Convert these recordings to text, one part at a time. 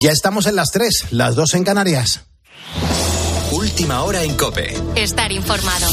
Ya estamos en las 3, las 2 en Canarias. Última hora en COPE. Estar informado.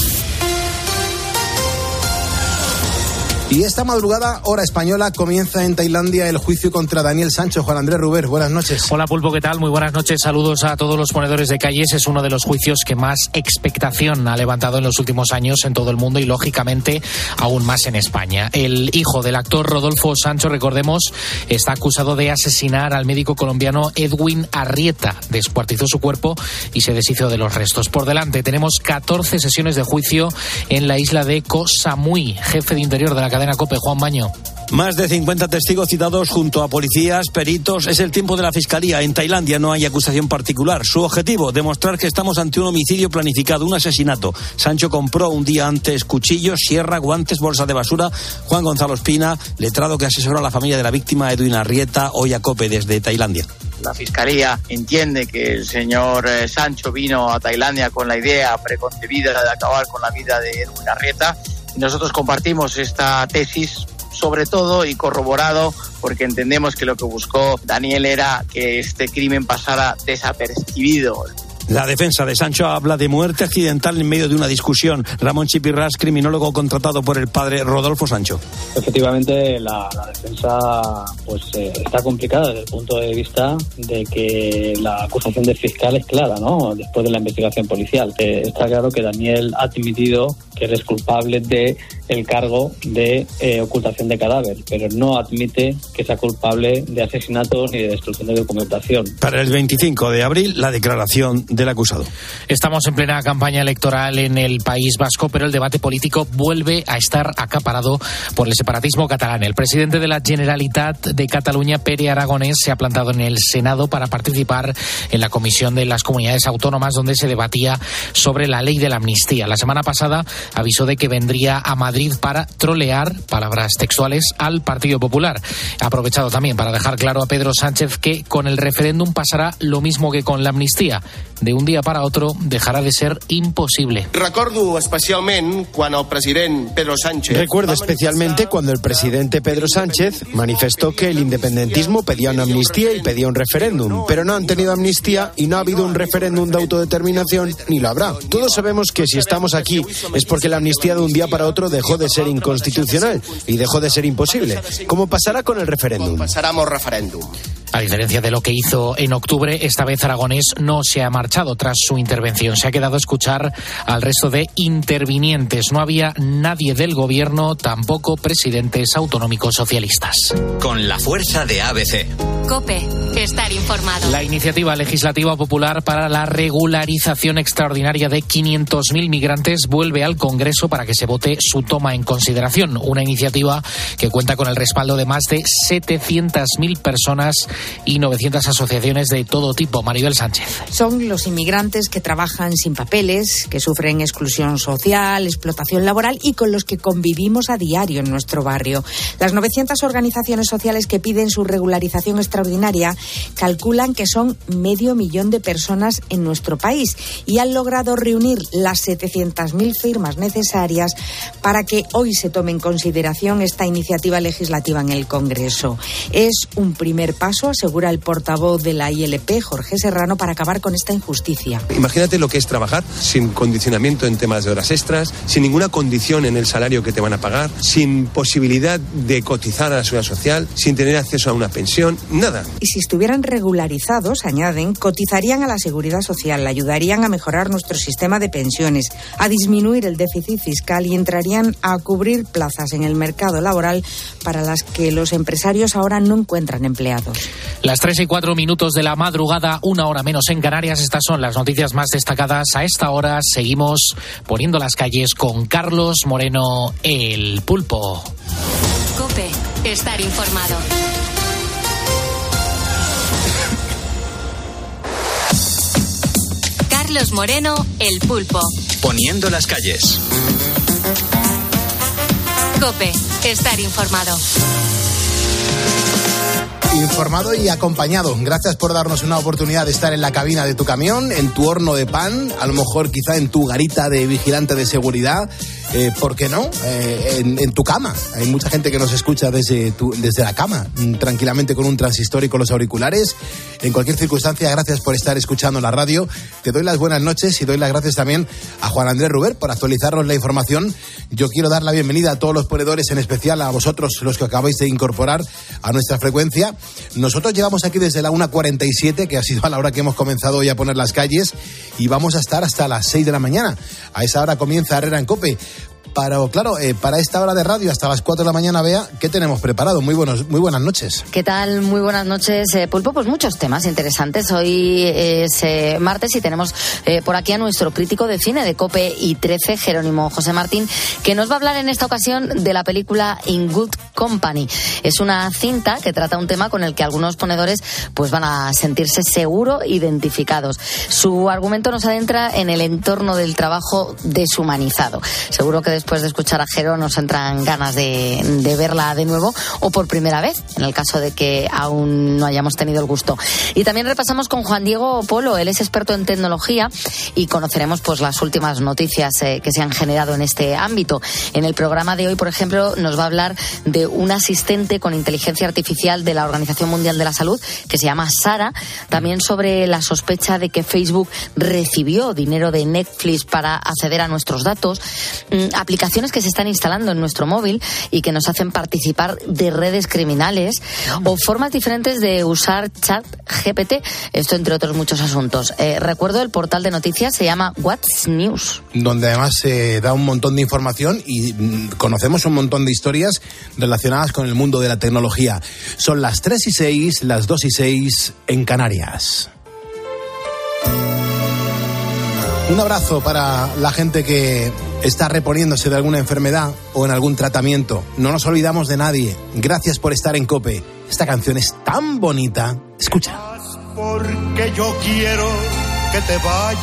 Y esta madrugada, hora española, comienza en Tailandia el juicio contra Daniel Sancho. Juan Andrés Ruber, buenas noches. Hola Pulpo, ¿qué tal? Muy buenas noches. Saludos a todos los ponedores de calles. Es uno de los juicios que más expectación ha levantado en los últimos años en todo el mundo y, lógicamente, aún más en España. El hijo del actor Rodolfo Sancho, recordemos, está acusado de asesinar al médico colombiano Edwin Arrieta. Descuartizó su cuerpo y se deshizo de los restos. Por delante tenemos 14 sesiones de juicio en la isla de Koh Samui. Jefe de Interior de la cadena COPE, Juan Baño. Más de 50 testigos citados junto a policías, peritos. Es el tiempo de la Fiscalía. En Tailandia no hay acusación particular. Su objetivo, demostrar que estamos ante un homicidio planificado, un asesinato. Sancho compró un día antes cuchillos, sierra, guantes, bolsa de basura. Juan Gonzalo Espina, letrado que asesoró a la familia de la víctima, Edwin Arrieta, hoy a COPE desde Tailandia. La Fiscalía entiende que el señor Sancho vino a Tailandia con la idea preconcebida de acabar con la vida de Edwin Arrieta. Y nosotros compartimos esta tesis, sobre todo y corroborado, porque entendemos que lo que buscó Daniel era que este crimen pasara desapercibido. La defensa de Sancho habla de muerte accidental en medio de una discusión. Ramón Chipirrás, criminólogo contratado por el padre Rodolfo Sancho. Efectivamente, la defensa está complicada desde el punto de vista de que la acusación del fiscal es clara, ¿no? Después de la investigación policial. Está claro que Daniel ha admitido que él es culpable de el cargo de ocultación de cadáver, pero no admite que sea culpable de asesinato ni de destrucción de documentación. Para el 25 de abril, la declaración del acusado. Estamos en plena campaña electoral en el País Vasco, pero el debate político vuelve a estar acaparado por el separatismo catalán. El presidente de la Generalitat de Cataluña, Pere Aragonès, se ha plantado en el Senado para participar en la Comisión de las Comunidades Autónomas, donde se debatía sobre la ley de la amnistía. La semana pasada avisó de que vendría a Madrid para trolear, palabras textuales, al Partido Popular. Ha aprovechado también para dejar claro a Pedro Sánchez que con el referéndum pasará lo mismo que con la amnistía. De un día para otro dejará de ser imposible. Recuerdo especialmente cuando el presidente Pedro Sánchez manifestó que el independentismo pedía una amnistía y pedía un referéndum, pero no han tenido amnistía y no ha habido un referéndum de autodeterminación ni lo habrá. Todos sabemos que si estamos aquí es porque la amnistía de un día para otro dejó de ser inconstitucional y dejó de ser imposible. ¿Cómo pasará con el referéndum? A diferencia de lo que hizo en octubre, esta vez Aragonès no se ha marchado tras su intervención. Se ha quedado a escuchar al resto de intervinientes. No había nadie del gobierno, tampoco presidentes autonómicos socialistas. Con la fuerza de ABC. COPE, estar informado. La iniciativa legislativa popular para la regularización extraordinaria de 500.000 migrantes vuelve al Congreso para que se vote su toma en consideración. Una iniciativa que cuenta con el respaldo de más de 700.000 personas y 900 asociaciones de todo tipo. Maribel Sánchez. Son los inmigrantes que trabajan sin papeles, que sufren exclusión social, explotación laboral y con los que convivimos a diario en nuestro barrio. Las 900 organizaciones sociales que piden su regularización extraordinaria calculan que son 500.000 de personas en nuestro país y han logrado reunir las 700.000 firmas necesarias para que hoy se tome en consideración esta iniciativa legislativa en el Congreso. Es un primer paso, asegura el portavoz de la ILP, Jorge Serrano, para acabar con esta injusticia. Imagínate lo que es trabajar sin condicionamiento en temas de horas extras, sin ninguna condición en el salario que te van a pagar, sin posibilidad de cotizar a la seguridad social, sin tener acceso a una pensión, nada. Y si estuvieran regularizados, añaden, cotizarían a la seguridad social, ayudarían a mejorar nuestro sistema de pensiones, a disminuir el déficit fiscal y entrarían a cubrir plazas en el mercado laboral para las que los empresarios ahora no encuentran empleados. Las 3:04 de la madrugada, 1 hora menos en Canarias. Estas son las noticias más destacadas a esta hora. Seguimos poniendo las calles con Carlos Moreno, el Pulpo. COPE, estar informado. Carlos Moreno, el Pulpo. Poniendo las calles. COPE, estar informado. Informado y acompañado. Gracias por darnos una oportunidad de estar en la cabina de tu camión, en tu horno de pan, a lo mejor quizá en tu garita de vigilante de seguridad, ¿por qué no? En tu cama. Hay mucha gente que nos escucha desde la cama, tranquilamente con un transistor y con los auriculares. En cualquier circunstancia, gracias por estar escuchando la radio. Te doy las buenas noches y doy las gracias también a Juan Andrés Ruber por actualizarnos la información. Yo quiero dar la bienvenida a todos los ponedores, en especial a vosotros, los que acabáis de incorporar a nuestra frecuencia. Nosotros llevamos aquí desde la 1:47, que ha sido a la hora que hemos comenzado hoy a poner las calles, y vamos a estar hasta las 6 de la mañana. A esa hora comienza Herrera en COPE. Pero claro, para esta hora de radio hasta las 4 de la mañana, Bea, ¿qué tenemos preparado? Muy buenas noches. ¿Qué tal? Muy buenas noches, Pulpo. Pues muchos temas interesantes. Hoy es martes y tenemos por aquí a nuestro crítico de cine de COPE y 13, Jerónimo José Martín, que nos va a hablar en esta ocasión de la película In Good Company. Es una cinta que trata un tema con el que algunos ponedores pues van a sentirse seguro identificados. Su argumento nos adentra en el entorno del trabajo deshumanizado. Seguro que después de escuchar a Jero nos entran ganas de verla de nuevo o por primera vez, en el caso de que aún no hayamos tenido el gusto. Y también repasamos con Juan Diego Polo. Él es experto en tecnología y conoceremos pues las últimas noticias que se han generado en este ámbito. En el programa de hoy, por ejemplo, nos va a hablar de un asistente con inteligencia artificial de la Organización Mundial de la Salud que se llama Sara. También sobre la sospecha de que Facebook recibió dinero de Netflix para acceder a nuestros datos. Aplicaciones que se están instalando en nuestro móvil y que nos hacen participar de redes criminales o formas diferentes de usar ChatGPT. Esto entre otros muchos asuntos. Recuerdo, el portal de noticias se llama What's News, donde además se da un montón de información y conocemos un montón de historias relacionadas con el mundo de la tecnología. Son las 3:06, las 2:06 en Canarias. Un abrazo para la gente que está reponiéndose de alguna enfermedad o en algún tratamiento. No nos olvidamos de nadie. Gracias por estar en COPE. Esta canción es tan bonita. Escucha. Porque yo quiero que te vayas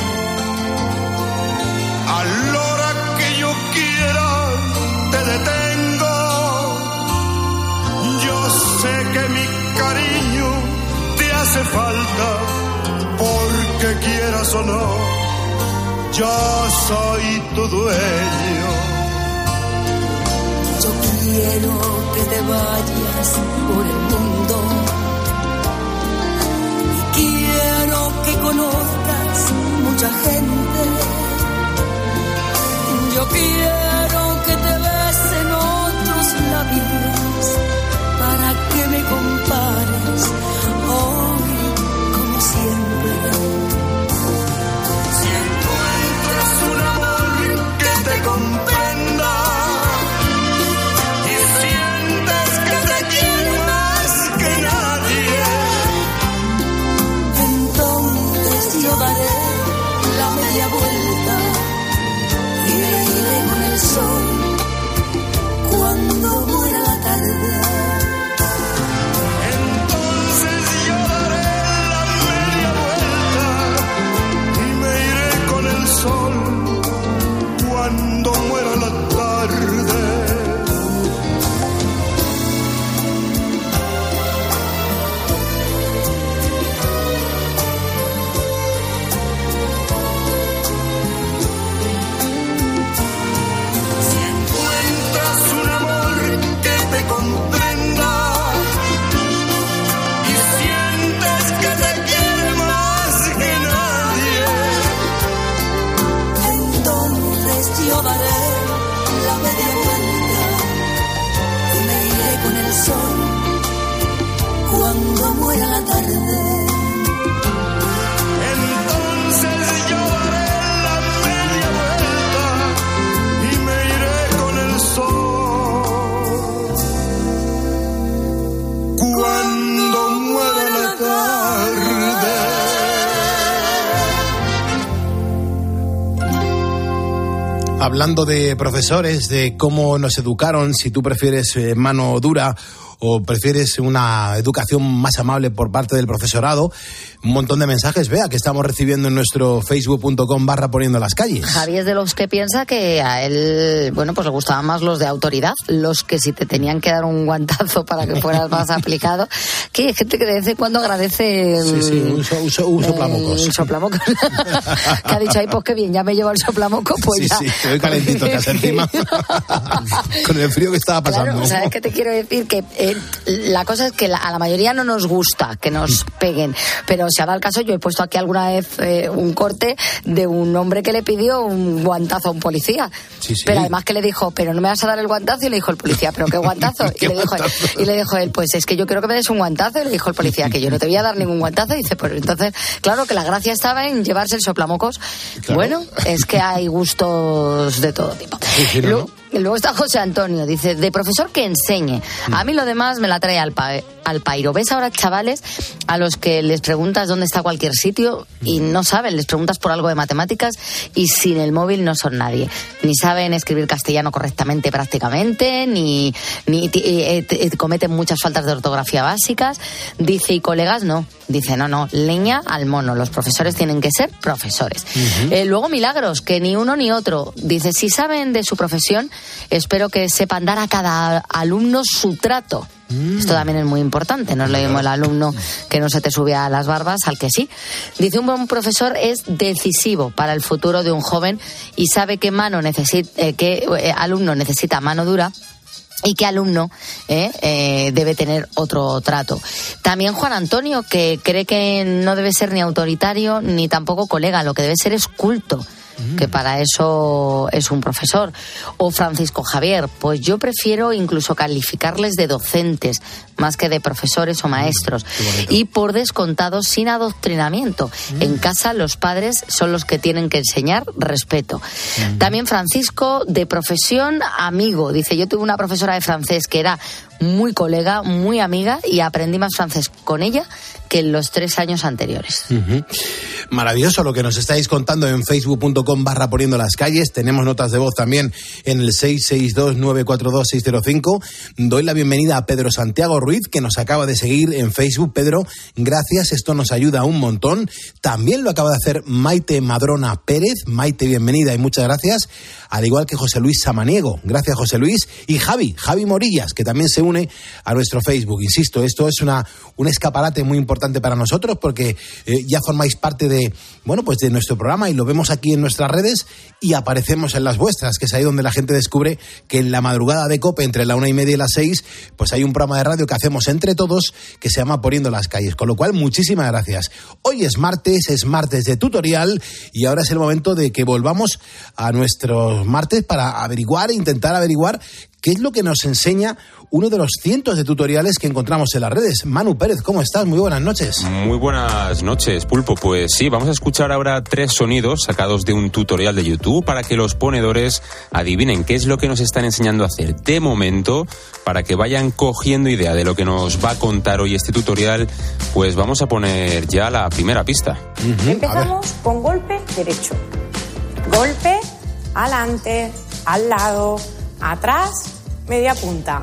a la hora que yo quiera, te detengo. Yo sé que mi cariño te hace falta, porque quieras o no, yo soy tu dueño. Yo quiero que te vayas por el mundo y quiero que conozcas mucha gente. Yo quiero que te besen otros labios para que me compares hoy como siempre. Un amor que te comprenda y sientes que te quiere más que nadie, entonces yo daré la media vuelta y me iré con el sol cuando muera la tarde. Entonces yo daré la media vuelta y me iré con el sol cuando muera la tarde. Si encuentras un amor que te comprenda y sientes que te quiere más que nadie, entonces yo daré la media vuelta y me iré con el sol cuando muera la tarde. entonces yo daré la media vuelta y me iré con el sol cuando muera la tarde. Hablando de profesores, de cómo nos educaron, si tú prefieres mano dura o prefieres una educación más amable por parte del profesorado. Un montón de mensajes, vea, que estamos recibiendo en nuestro facebook.com/poniendo las calles. Javi es de los que piensa que a él, bueno, pues le gustaban más los de autoridad, los que si te tenían que dar un guantazo para que fueras más aplicado, que hay gente que de vez en cuando agradece un soplamocos. Un soplamocos. Que ha dicho, ay, pues qué bien, ya me llevo el soplamocos, pues ya. Sí, te doy calentito en casa encima. Con el frío que estaba pasando. Claro, ¿sabes qué te quiero decir? Que la cosa es que a la mayoría no nos gusta que nos peguen, pero si ha dado el caso, yo he puesto aquí alguna vez un corte de un hombre que le pidió un guantazo a un policía. Sí. Pero además que le dijo, pero no me vas a dar el guantazo, y le dijo el policía, pero qué guantazo. Y le dijo él, pues es que yo quiero que me des un guantazo, y le dijo el policía, que yo no te voy a dar ningún guantazo. Y dice, pues entonces, claro que la gracia estaba en llevarse el soplamocos. Claro. Bueno, es que hay gustos de todo tipo. Sí, Luego está José Antonio, dice, de profesor que enseñe. A mí lo demás me la trae al pairo. ¿Ves ahora chavales a los que les preguntas dónde está cualquier sitio y no saben? Les preguntas por algo de matemáticas y sin el móvil no son nadie. Ni saben escribir castellano correctamente prácticamente, ni cometen muchas faltas de ortografía básicas. Dice, y colegas no. Dice, no, leña al mono. Los profesores tienen que ser profesores. Luego Milagros, que ni uno ni otro. Dice, si saben de su profesión, espero que sepan dar a cada alumno su trato. Esto también es muy importante, no es lo mismo el alumno que no se te sube a las barbas al que sí. Dice, un buen profesor es decisivo para el futuro de un joven y sabe qué alumno necesita mano dura y qué alumno debe tener otro trato. También Juan Antonio, que cree que no debe ser ni autoritario ni tampoco colega, lo que debe ser es culto, que para eso es un profesor. O Francisco Javier, pues yo prefiero incluso calificarles de docentes más que de profesores o maestros, y por descontado sin adoctrinamiento. En casa los padres son los que tienen que enseñar respeto. También Francisco, de profesión amigo, dice, yo tuve una profesora de francés que era muy colega, muy amiga, y aprendí más francés con ella que en los 3 años anteriores. Maravilloso lo que nos estáis contando en facebook.com/poniendo las calles. Tenemos notas de voz también en el 662-942-605. Doy la bienvenida a Pedro Santiago Ruiz, que nos acaba de seguir en Facebook. Pedro, gracias, esto nos ayuda un montón. También lo acaba de hacer Maite Madrona Pérez. Maite, bienvenida y muchas gracias. Al igual que José Luis Samaniego. Gracias, José Luis. Y Javi Morillas, que también se une a nuestro Facebook. Insisto, esto es un escaparate muy importante para nosotros, porque ya formáis parte de nuestro programa y lo vemos aquí en nuestras redes y aparecemos en las vuestras, que es ahí donde la gente descubre que en la madrugada de COPE, entre la 1:30 y las 6, pues hay un programa de radio que hacemos entre todos que se llama Poniendo las calles. Con lo cual, muchísimas gracias. Hoy es martes de tutorial, y ahora es el momento de que volvamos a nuestros martes para intentar averiguar qué es lo que nos enseña uno de los cientos de tutoriales que encontramos en las redes. Manu Pérez, ¿cómo estás? Muy buenas noches. Muy buenas noches, Pulpo. Pues sí, vamos a escuchar ahora 3 sonidos sacados de un tutorial de YouTube para que los ponedores adivinen qué es lo que nos están enseñando a hacer. De momento, para que vayan cogiendo idea de lo que nos va a contar hoy este tutorial, pues vamos a poner ya la primera pista. Empezamos con golpe derecho. Golpe, adelante, al lado, atrás, media punta.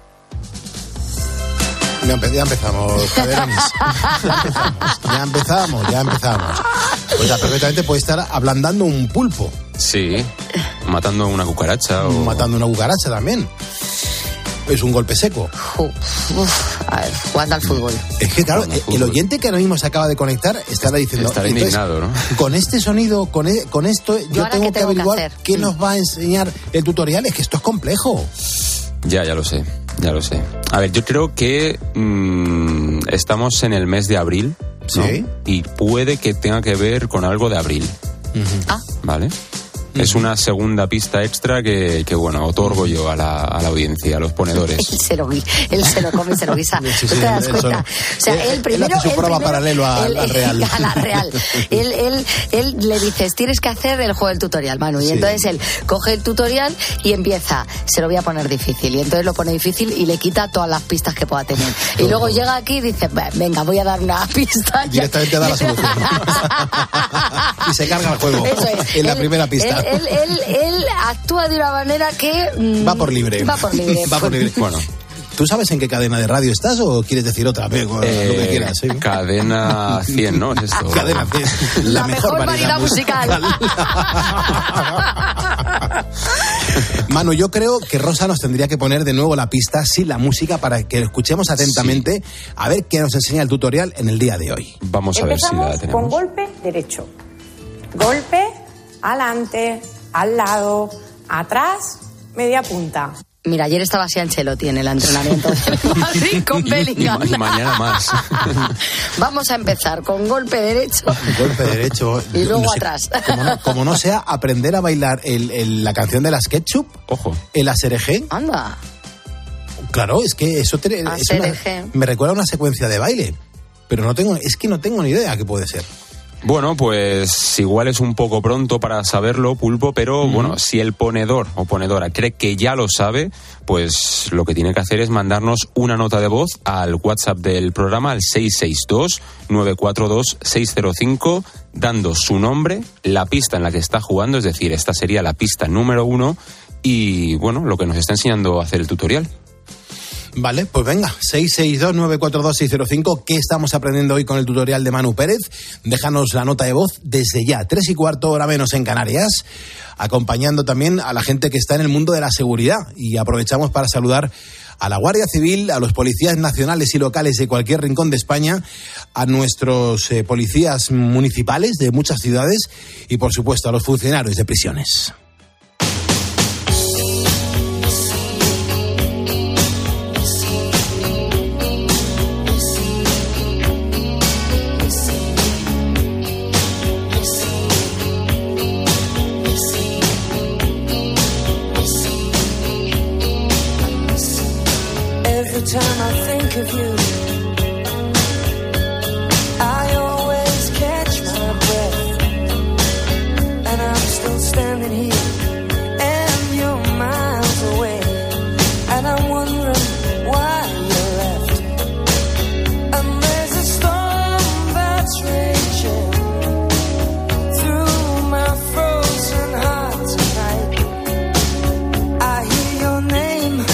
Ya empezamos, Caderanis. Ya empezamos. O sea, perfectamente puede estar ablandando un pulpo. Sí, matando una cucaracha. Matando una cucaracha también. Es un golpe seco. A ver, jugando al fútbol. Es que claro, el oyente que ahora mismo se acaba de conectar estará diciendo... Estará indignado, ¿no? Con este sonido, con esto, yo tengo que averiguar qué nos va a enseñar el tutorial. Es que esto es complejo. Ya lo sé. A ver, yo creo que estamos en el mes de abril, ¿no? Sí. Y puede que tenga que ver con algo de abril. ¿Vale? Es una segunda pista extra que otorgo yo a la audiencia, a los ponedores. Él se lo come y se lo guisa. Sí, ¿Tú te das cuenta? O sea, él primero... Él hace su prueba paralelo a la real. A la real. Él le dices, tienes que hacer el juego del tutorial, Manu. Y entonces él coge el tutorial y empieza, se lo voy a poner difícil. Y entonces lo pone difícil y le quita todas las pistas que pueda tener. Y luego llega aquí y dice, venga, voy a dar una pista. Directamente da la solución. Y se carga el juego. Eso es. En la primera pista. Él actúa de una manera que... Va por libre. Bueno, ¿Tú sabes en qué cadena de radio estás o quieres decir otra? Lo que quieras. ¿Sí? Cadena 100, ¿no? Es esto. Cadena 100. La mejor variedad musical. Manu, yo creo que Rosa nos tendría que poner de nuevo la pista, sí, la música, para que escuchemos atentamente a ver qué nos enseña el tutorial en el día de hoy. Vamos a ver si la Empezamos tenemos. con golpe derecho. Golpe, adelante, al lado, atrás, media punta. Mira, ayer estaba así Ancelotti en el entrenamiento de Madrid con Bellingham. Y mañana más. Vamos a empezar con golpe derecho. Golpe derecho. Y luego No sé, atrás. como no sea aprender a bailar la canción de las Ketchup. Ojo. El ASRG. Anda. Claro, es que eso me recuerda a una secuencia de baile. Pero no tengo ni idea qué puede ser. Bueno, pues igual es un poco pronto para saberlo, Pulpo, pero bueno, si el ponedor o ponedora cree que ya lo sabe, pues lo que tiene que hacer es mandarnos una nota de voz al WhatsApp del programa, al 662-942-605, dando su nombre, la pista en la que está jugando, es decir, esta sería la pista número 1 y, bueno, lo que nos está enseñando a hacer el tutorial. Vale, pues venga, 662-942-605. ¿Qué estamos aprendiendo hoy con el tutorial de Manu Pérez? Déjanos la nota de voz desde ya, 3:15, hora menos en Canarias, acompañando también a la gente que está en el mundo de la seguridad. Y aprovechamos para saludar a la Guardia Civil, a los policías nacionales y locales de cualquier rincón de España, a nuestros policías municipales de muchas ciudades y, por supuesto, a los funcionarios de prisiones. Every time I think of you, I always catch my breath, and I'm still standing here, and you're miles away, and I'm wondering why you left. And there's a storm that's raging through my frozen heart tonight. I hear your name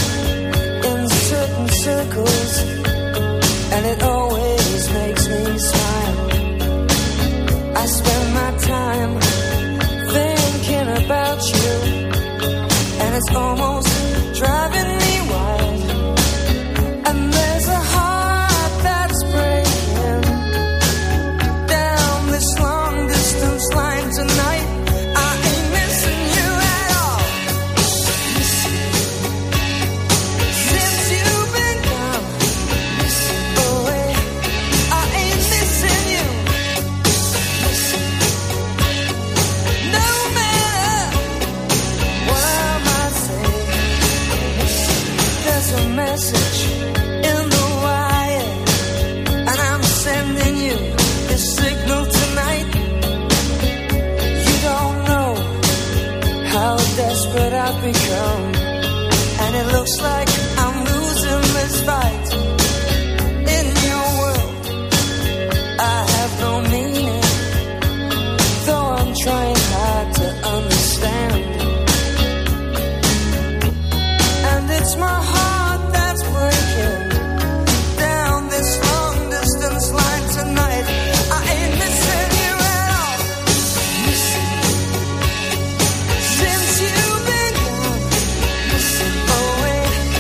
circles, and it always makes me smile. I spend my time thinking about you, and it's almost driving me wild. And there's a heart that's breaking down this long distance line tonight. I ain't missing you at all. Since you've been gone away, I ain't missing you. No matter what I might say, there's a message in the wire, and I'm sending you this signal tonight. You don't know how desperate I've become, and it looks like I'm losing this fight. In your world, I have no meaning, though I'm trying hard to understand. And it's my heart that's breaking down this long distance line tonight. I ain't missing you at all. Since you've been gone away,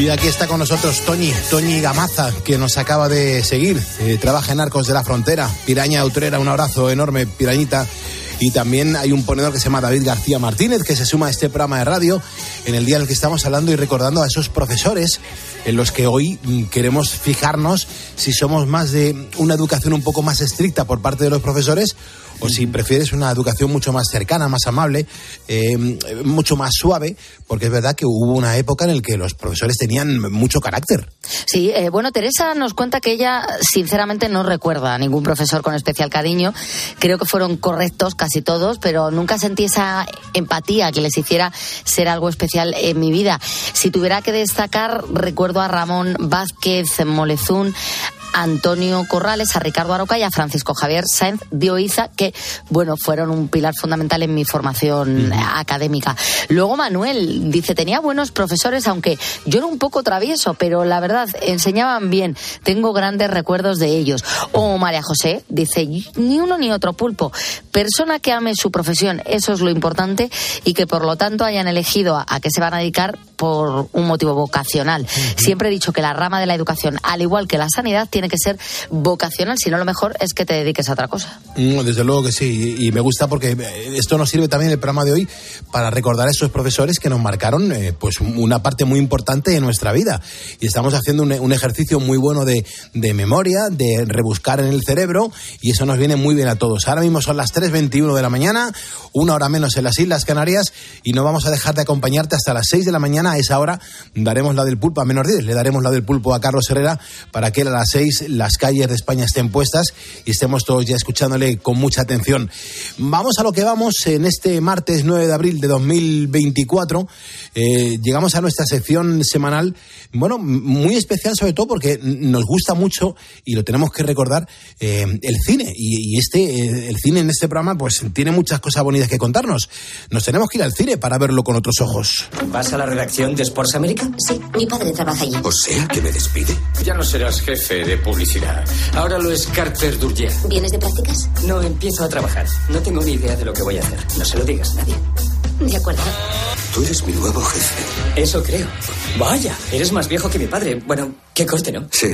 Y aquí está con nosotros Toñi Gamaza, que nos acaba de seguir. Trabaja en Arcos de la Frontera. Piraña de Utrera, un abrazo enorme, Pirañita. Y también hay un ponedor que se llama David García Martínez, que se suma a este programa de radio en el día en el que estamos hablando y recordando a esos profesores en los que hoy queremos fijarnos si somos más de una educación un poco más estricta por parte de los profesores o si prefieres una educación mucho más cercana, más amable, mucho más suave, porque es verdad que hubo una época en la que los profesores tenían mucho carácter. Sí, bueno, Teresa nos cuenta que ella sinceramente no recuerda a ningún profesor con especial cariño. Creo que fueron correctos casi todos, pero nunca sentí esa empatía que les hiciera ser algo especial en mi vida. Si tuviera que destacar, recuerdo a Ramón Vázquez Molezún, Antonio Corrales, a Ricardo Aroca y a Francisco Javier Sáenz de Oiza, que, bueno, fueron un pilar fundamental en mi formación académica. Luego Manuel dice, tenía buenos profesores, aunque yo era un poco travieso, pero la verdad, enseñaban bien. Tengo grandes recuerdos de ellos. O María José dice, ni uno ni otro, Pulpo. Persona que ame su profesión, eso es lo importante, y que por lo tanto hayan elegido a qué se van a dedicar por un motivo vocacional. Siempre he dicho que la rama de la educación, al igual que la sanidad, tiene que ser vocacional, si no lo mejor es que te dediques a otra cosa. Desde luego que sí, y me gusta porque esto nos sirve también el programa de hoy para recordar a esos profesores que nos marcaron pues una parte muy importante de nuestra vida, y estamos haciendo un ejercicio muy bueno de memoria, de rebuscar en el cerebro, y eso nos viene muy bien a todos. Ahora mismo son las 3:21 de la mañana, una hora menos en las Islas Canarias, y no vamos a dejar de acompañarte hasta las 6 de la mañana. A esa hora daremos la del pulpo, a menos 10, le daremos la del pulpo a Carlos Herrera para que a las 6 las calles de España estén puestas y estemos todos ya escuchándole con mucha atención. Vamos a lo que vamos en este martes 9 de abril de 2024. Llegamos a nuestra sección semanal, bueno, muy especial sobre todo porque nos gusta mucho, y lo tenemos que recordar, el cine. Y el cine en este programa pues tiene muchas cosas bonitas que contarnos. Nos tenemos que ir al cine para verlo con otros ojos. ¿Vas a la redacción de Sports America? Sí, mi padre trabaja allí. O sea, que me despide. Ya no serás jefe de publicidad. Ahora lo es Carter Durgier. ¿Vienes de prácticas? No, empiezo a trabajar. No tengo ni idea de lo que voy a hacer. No se lo digas a nadie. De acuerdo. Tú eres mi nuevo jefe. Eso creo. Vaya, eres más viejo que mi padre. Bueno, qué corte, ¿no? Sí.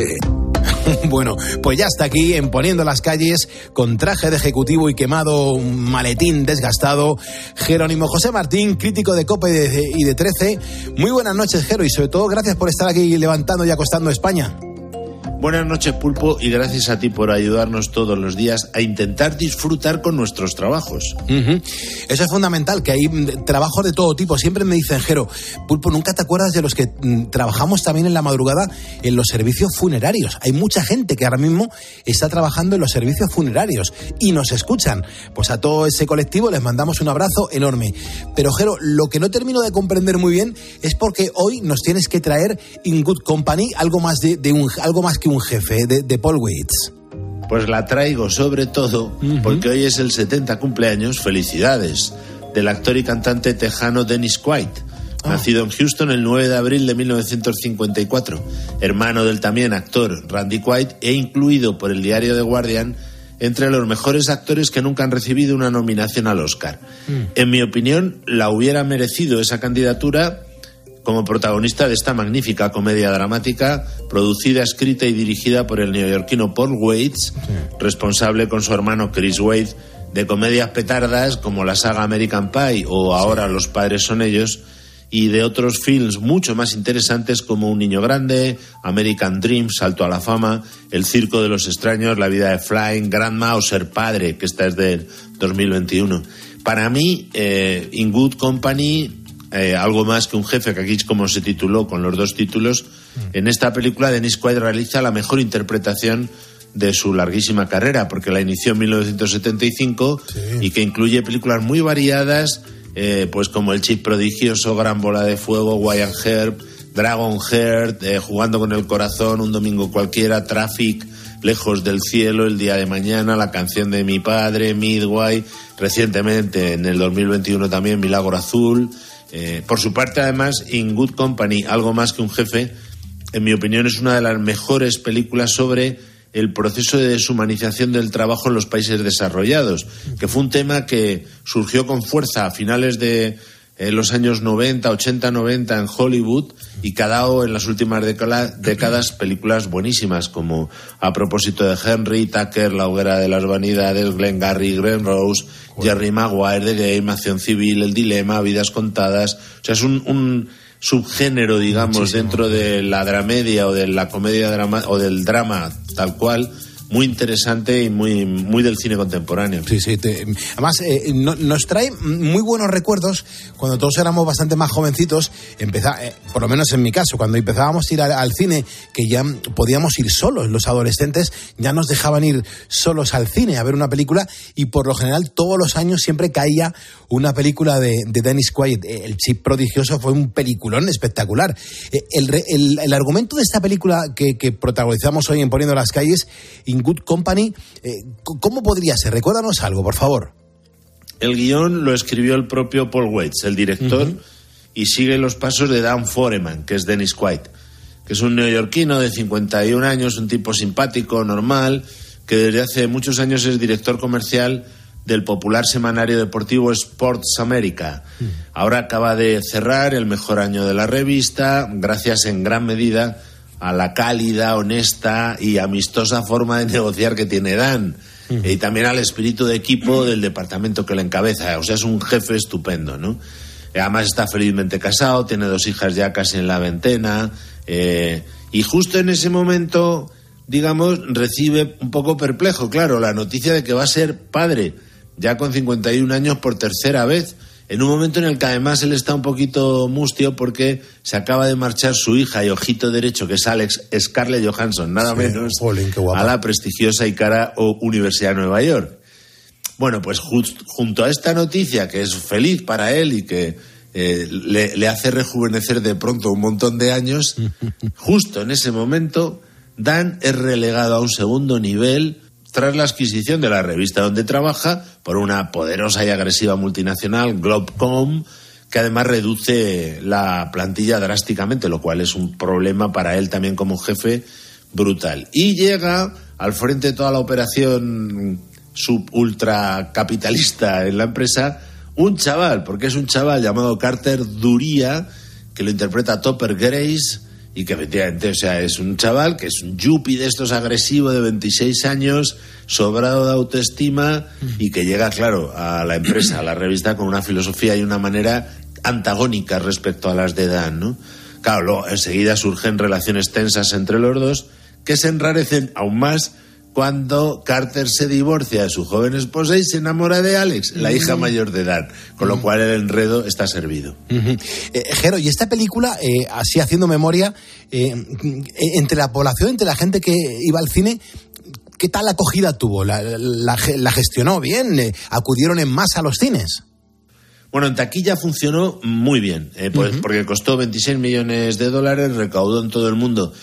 Bueno, pues ya está aquí en Poniendo las Calles, con traje de ejecutivo y quemado, un maletín desgastado, Jerónimo José Martín, crítico de COPE y de 13. Muy buenas noches, Jero, y sobre todo gracias por estar aquí levantando y acostando España. Buenas noches, Pulpo, y gracias a ti por ayudarnos todos los días a intentar disfrutar con nuestros trabajos. Eso es fundamental, que hay trabajos de todo tipo. Siempre me dicen, Jero, Pulpo, ¿nunca te acuerdas de los que trabajamos también en la madrugada en los servicios funerarios? Hay mucha gente que ahora mismo está trabajando en los servicios funerarios y nos escuchan. Pues a todo ese colectivo les mandamos un abrazo enorme. Pero, Jero, lo que no termino de comprender muy bien es porque hoy nos tienes que traer In Good Company, algo más que un jefe, de Paul Weitz. Pues la traigo sobre todo porque hoy es el 70 cumpleaños, felicidades, del actor y cantante tejano Dennis Quaid, nacido en Houston el 9 de abril de 1954, hermano del también actor Randy Quaid e incluido por el diario The Guardian entre los mejores actores que nunca han recibido una nominación al Oscar. En mi opinión, la hubiera merecido esa candidatura como protagonista de esta magnífica comedia dramática, producida, escrita y dirigida por el neoyorquino Paul Weitz, responsable con su hermano Chris Weitz de comedias petardas como la saga American Pie o ahora Los padres son ellos, y de otros films mucho más interesantes como Un niño grande, American Dream, Salto a la fama, El circo de los extraños, La vida de Flying, Grandma o Ser padre, que esta es del 2021. Para mí, In Good Company, algo más que un jefe, que aquí es como se tituló con los dos títulos, en esta película Dennis Quaid realiza la mejor interpretación de su larguísima carrera, porque la inició en 1975 y que incluye películas muy variadas, pues como El Chip prodigioso, Gran bola de fuego, Wyatt Earp, Dragon Heart, Jugando con el corazón, Un domingo cualquiera, Traffic, Lejos del cielo, El día de mañana, La canción de mi padre, Midway, recientemente en el 2021 también Milagro azul. Por su parte, además, In Good Company, algo más que un jefe, en mi opinión es una de las mejores películas sobre el proceso de deshumanización del trabajo en los países desarrollados, que fue un tema que surgió con fuerza a finales de en los años 90, 80, 90 en Hollywood y que ha dado en las últimas décadas películas buenísimas, como A propósito de Henry, Tucker, La hoguera de las vanidades, Glengarry, Glen Rose, Jerry Maguire, The Game, Acción civil, El dilema, Vidas contadas. O sea, es un subgénero, digamos, muchísimo, dentro de la dramedia o de la comedia drama o del drama tal cual, muy interesante y muy del cine contemporáneo. Sí, sí. Además, nos trae muy buenos recuerdos cuando todos éramos bastante más jovencitos. Por lo menos en mi caso, cuando empezábamos a ir al cine, que ya podíamos ir solos, los adolescentes ya nos dejaban ir solos al cine a ver una película, y por lo general todos los años siempre caía una película de Dennis Quaid. El Chip prodigioso fue un peliculón espectacular. El argumento de esta película que protagonizamos hoy en Poniendo las calles, In Good Company, ¿cómo podría ser? Recuérdanos algo, por favor. El guión lo escribió el propio Paul Weitz, el director, y sigue los pasos de Dan Foreman, que es Dennis Quaid, que es un neoyorquino de 51 años, un tipo simpático, normal, que desde hace muchos años es director comercial del popular semanario deportivo Sports America. Ahora acaba de cerrar el mejor año de la revista, gracias en gran medida a la cálida, honesta y amistosa forma de negociar que tiene Dan, y también al espíritu de equipo del departamento que le encabeza. O sea, es un jefe estupendo, ¿no? Además está felizmente casado, tiene 2 hijas ya casi en la veintena, y justo en ese momento, digamos, recibe un poco perplejo, claro, la noticia de que va a ser padre, ya con 51 años por tercera vez, en un momento en el que además él está un poquito mustio porque se acaba de marchar su hija y ojito derecho, que es Scarlett Johansson, nada menos, a la prestigiosa y cara Universidad de Nueva York. Bueno, pues junto a esta noticia, que es feliz para él y que le hace rejuvenecer de pronto un montón de años, justo en ese momento Dan es relegado a un segundo nivel tras la adquisición de la revista donde trabaja por una poderosa y agresiva multinacional, Globecom, que además reduce la plantilla drásticamente, lo cual es un problema para él también como jefe brutal. Y llega al frente de toda la operación sub-ultra capitalista en la empresa un chaval, porque es un chaval llamado Carter Duría, que lo interpreta Topper Grace, y que efectivamente, o sea, es un chaval que es un yuppie de estos agresivo de 26 años, sobrado de autoestima, y que llega, claro, a la empresa, a la revista, con una filosofía y una manera antagónica respecto a las de Dan, ¿no? Claro, luego enseguida surgen relaciones tensas entre los dos, que se enrarecen aún más cuando Carter se divorcia de su joven esposa y se enamora de Alex, la hija mayor de Dan, con lo cual el enredo está servido. Jero, y esta película, así haciendo memoria, entre la población, entre la gente que iba al cine, ¿qué tal acogida tuvo? ¿La gestionó bien? ¿Acudieron en masa a los cines? Bueno, en taquilla funcionó muy bien, pues, porque costó $26 millones, recaudó en todo el mundo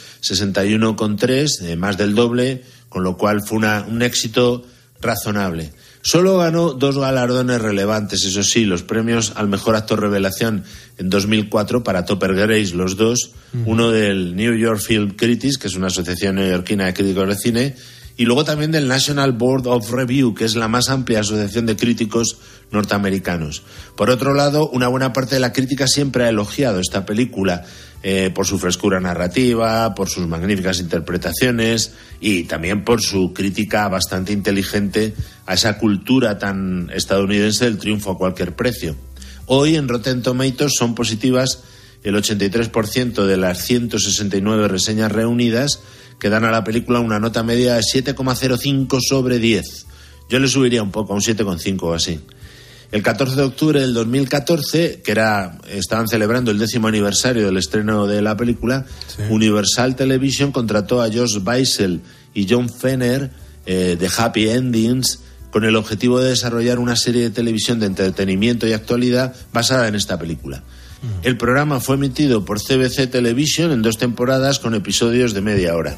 61,3, más del doble, con lo cual fue un éxito razonable. Solo ganó 2 galardones relevantes, eso sí, los premios al mejor actor revelación en 2004 para Topper Grace, los dos, uno del New York Film Critics, que es una asociación neoyorquina de críticos de cine, y luego también del National Board of Review, que es la más amplia asociación de críticos norteamericanos. Por otro lado, una buena parte de la crítica siempre ha elogiado esta película por su frescura narrativa, por sus magníficas interpretaciones y también por su crítica bastante inteligente a esa cultura tan estadounidense del triunfo a cualquier precio. Hoy en Rotten Tomatoes son positivas el 83% de las 169 reseñas reunidas, que dan a la película una nota media de 7,05 sobre 10. Yo le subiría un poco, a un 7,5 o así. El 14 de octubre del 2014, estaban celebrando el 10º aniversario del estreno de la película, sí. Universal Television contrató a Josh Beisel y John Fenner de Happy Endings con el objetivo de desarrollar una serie de televisión de entretenimiento y actualidad basada en esta película. El programa fue emitido por CBC Television en 2 temporadas con episodios de media hora.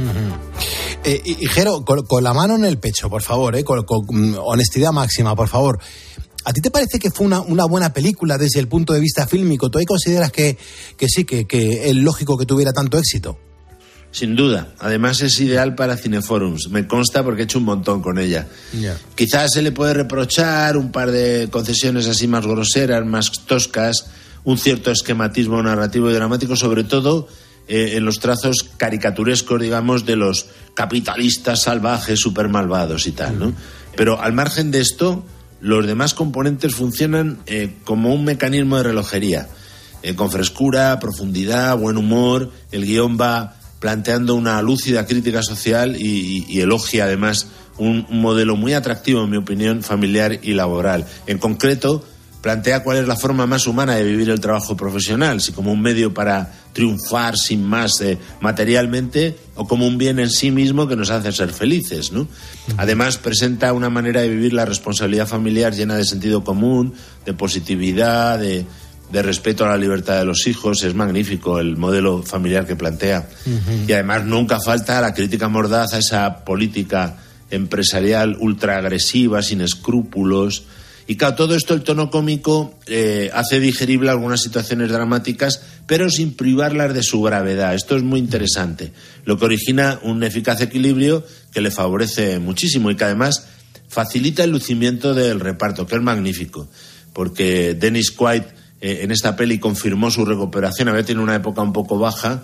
Y Jero, con la mano en el pecho, por favor, con honestidad máxima, por favor. ¿A ti te parece que fue una buena película desde el punto de vista fílmico? ¿Tú ahí consideras que sí, que es lógico que tuviera tanto éxito? Sin duda. Además es ideal para cineforums. Me consta porque he hecho un montón con ella. Yeah. Quizás se le puede reprochar un par de concesiones así más groseras, más toscas, un cierto esquematismo narrativo y dramático, sobre todo en los trazos caricaturescos, digamos, de los capitalistas salvajes, súper malvados y tal, ¿no? Pero al margen de esto, los demás componentes funcionan como un mecanismo de relojería. Con frescura, profundidad, buen humor, el guión va planteando una lúcida crítica social y elogia además un modelo muy atractivo, en mi opinión, familiar y laboral. En concreto, plantea cuál es la forma más humana de vivir el trabajo profesional, si como un medio para triunfar sin más materialmente o como un bien en sí mismo que nos hace ser felices, ¿no? Además, presenta una manera de vivir la responsabilidad familiar llena de sentido común, de positividad, de respeto a la libertad de los hijos. Es magnífico el modelo familiar que plantea. Y además nunca falta la crítica mordaz a esa política empresarial ultra agresiva, sin escrúpulos. Y claro, todo esto, el tono cómico hace digerible algunas situaciones dramáticas, pero sin privarlas de su gravedad. Esto es muy interesante, lo que origina un eficaz equilibrio que le favorece muchísimo y que además facilita el lucimiento del reparto, que es magnífico, porque Dennis Quaid en esta peli confirmó su recuperación. Había tenido una época un poco baja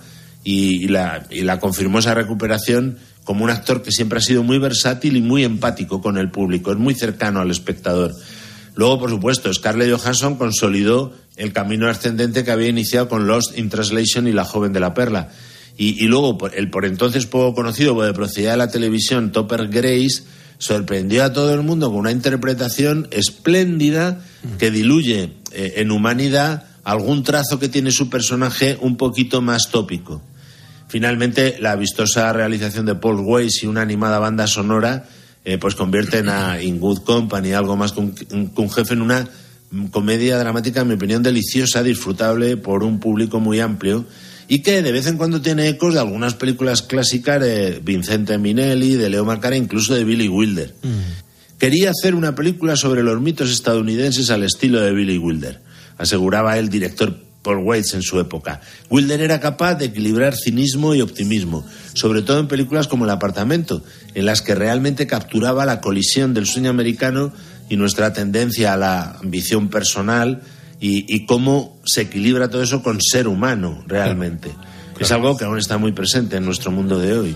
y la confirmó esa recuperación como un actor que siempre ha sido muy versátil y muy empático con el público, es muy cercano al espectador. Luego, por supuesto, Scarlett Johansson consolidó el camino ascendente que había iniciado con Lost in Translation y La joven de la perla. Y luego, el por entonces poco conocido, de procedía de la televisión, Topher Grace, sorprendió a todo el mundo con una interpretación espléndida que diluye en humanidad algún trazo que tiene su personaje un poquito más tópico. Finalmente, la vistosa realización de Paul Weitz y una animada banda sonora pues convierten a In Good Company, algo más que un jefe, en una comedia dramática, en mi opinión, deliciosa, disfrutable por un público muy amplio y que de vez en cuando tiene ecos de algunas películas clásicas de Vincente Minnelli, de Leo Macara, incluso de Billy Wilder. Quería hacer una película sobre los mitos estadounidenses al estilo de Billy Wilder, aseguraba el director Paul Weitz en su época. Wilder era capaz de equilibrar cinismo y optimismo, sobre todo en películas como El apartamento, en las que realmente capturaba la colisión del sueño americano y nuestra tendencia a la ambición personal y cómo se equilibra todo eso con ser humano realmente. Claro. Es algo que aún está muy presente en nuestro mundo de hoy.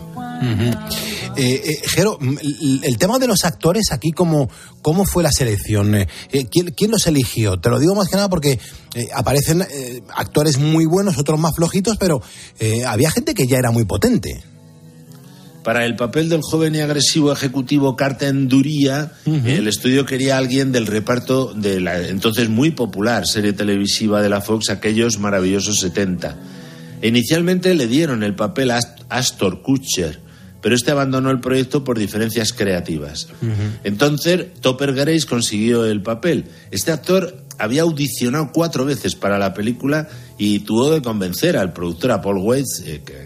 Jero, el tema de los actores aquí, ¿cómo fue la selección? ¿Quién los eligió? Te lo digo más que nada porque aparecen actores muy buenos, otros más flojitos, pero había gente que ya era muy potente. Para el papel del joven y agresivo ejecutivo Carten Duría, el estudio quería a alguien del reparto de la entonces muy popular serie televisiva de la Fox, aquellos maravillosos 70. Inicialmente le dieron el papel a Ashton Kutcher, pero este abandonó el proyecto por diferencias creativas. Entonces, Topher Grace consiguió el papel. Este actor había audicionado 4 veces para la película y tuvo que convencer al productor, a Paul Weitz,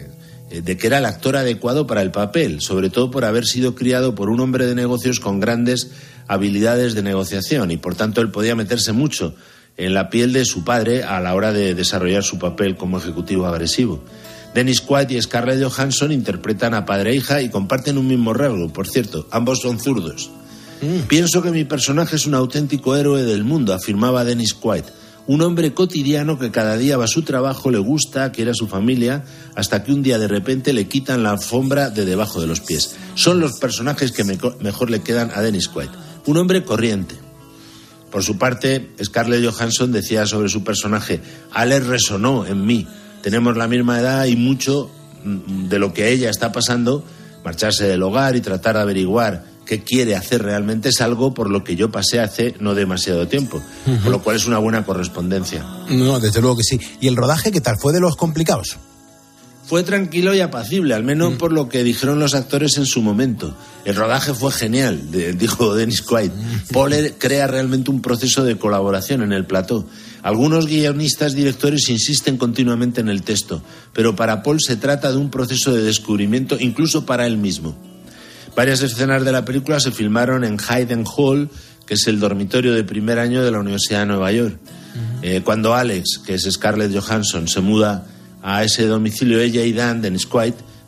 de que era el actor adecuado para el papel, sobre todo por haber sido criado por un hombre de negocios con grandes habilidades de negociación y por tanto él podía meterse mucho en la piel de su padre a la hora de desarrollar su papel como ejecutivo agresivo. Dennis Quaid y Scarlett Johansson interpretan a padre e hija y comparten un mismo rasgo, por cierto, ambos son zurdos. Pienso que mi personaje es un auténtico héroe del mundo, afirmaba Dennis Quaid. Un hombre cotidiano que cada día va a su trabajo, le gusta, quiere a su familia, hasta que un día de repente le quitan la alfombra de debajo de los pies. Son los personajes que mejor le quedan a Dennis Quaid. Un hombre corriente. Por su parte, Scarlett Johansson decía sobre su personaje: Alex resonó en mí. Tenemos la misma edad y mucho de lo que ella está pasando, marcharse del hogar y tratar de averiguar qué quiere hacer realmente, es algo por lo que yo pasé hace no demasiado tiempo, por lo cual es una buena correspondencia. No, desde luego que sí. ¿Y el rodaje qué tal? ¿Fue de los complicados? Fue tranquilo y apacible, al menos por lo que dijeron los actores en su momento. El rodaje fue genial, dijo Dennis Quaid. Paul crea realmente un proceso de colaboración en el plató. Algunos guionistas, directores insisten continuamente en el texto, pero para Paul se trata de un proceso de descubrimiento, incluso para él mismo. Varias escenas de la película se filmaron en Hayden Hall, que es el dormitorio de primer año de la Universidad de Nueva York. Cuando Alex, que es Scarlett Johansson, se muda a ese domicilio, ella y Dan, Dennis Quaid,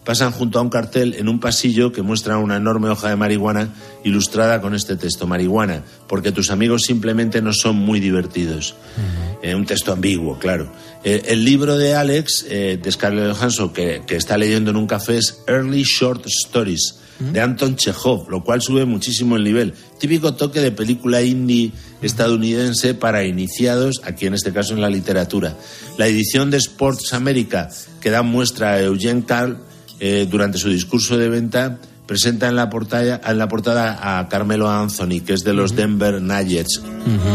pasan junto a un cartel en un pasillo que muestra una enorme hoja de marihuana ilustrada con este texto: marihuana, porque tus amigos simplemente no son muy divertidos. Un texto ambiguo, claro. El libro de Alex, de Scarlett Johansson, que está leyendo en un café, es Early Short Stories, de Anton Chekhov, lo cual sube muchísimo el nivel. Típico toque de película indie estadounidense para iniciados, aquí en este caso en la literatura. La edición de Sports America, que da muestra a Eugene Carl durante su discurso de venta, presenta en la portada a Carmelo Anthony, que es de los Denver Nuggets.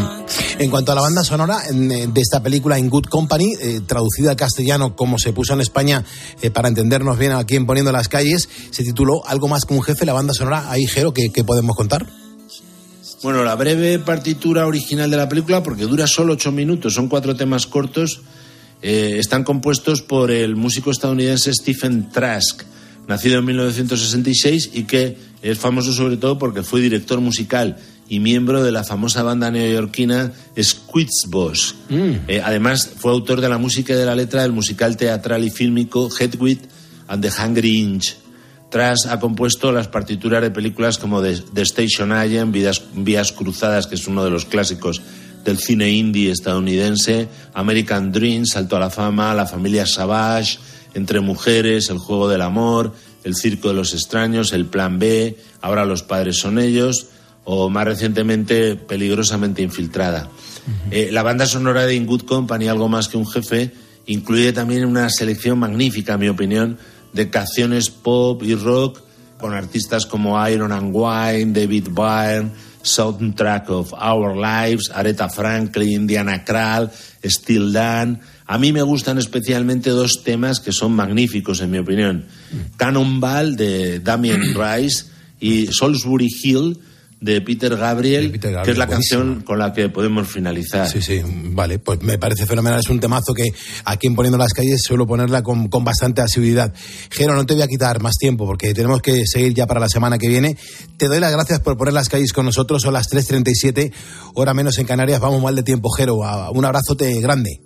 En cuanto a la banda sonora de esta película, In Good Company, traducida al castellano como se puso en España, para entendernos bien aquí en Poniendo las Calles, se tituló Algo más que un jefe. La banda sonora, ahí, Jero, ¿qué podemos contar? Bueno, la breve partitura original de la película, porque dura solo 8 minutos, son 4 temas cortos, están compuestos por el músico estadounidense Stephen Trask, nacido en 1966 y que es famoso sobre todo porque fue director musical y miembro de la famosa banda neoyorquina Squeezebox. Además, fue autor de la música y de la letra del musical teatral y fílmico Hedwig and the Hungry Inch. Trask ha compuesto las partituras de películas como The Station Agent, Vías Cruzadas, que es uno de los clásicos del cine indie estadounidense, American Dream, Salto a la Fama, La Familia Savage, Entre Mujeres, El Juego del Amor, El Circo de los Extraños, El Plan B, Ahora los padres son ellos, o más recientemente Peligrosamente Infiltrada. La banda sonora de In Good Company, Algo más que un jefe, incluye también una selección magnífica, en mi opinión, de canciones pop y rock con artistas como Iron and Wine, David Byrne, Soundtrack of Our Lives, Aretha Franklin, Diana Krall, Steely Dan. A mí me gustan especialmente 2 temas que son magníficos, en mi opinión. Cannonball, de Damien Rice, y Salisbury Hill, de Peter Gabriel, que es la canción con la que podemos finalizar. Sí, vale, pues me parece fenomenal. Es un temazo que aquí en Poniendo las Calles suelo ponerla con bastante asiduidad. Jero, no te voy a quitar más tiempo porque tenemos que seguir ya para la semana que viene. Te doy las gracias por poner las calles con nosotros. Son las 3:37, hora menos en Canarias. Vamos mal de tiempo, Jero. Un abrazote grande.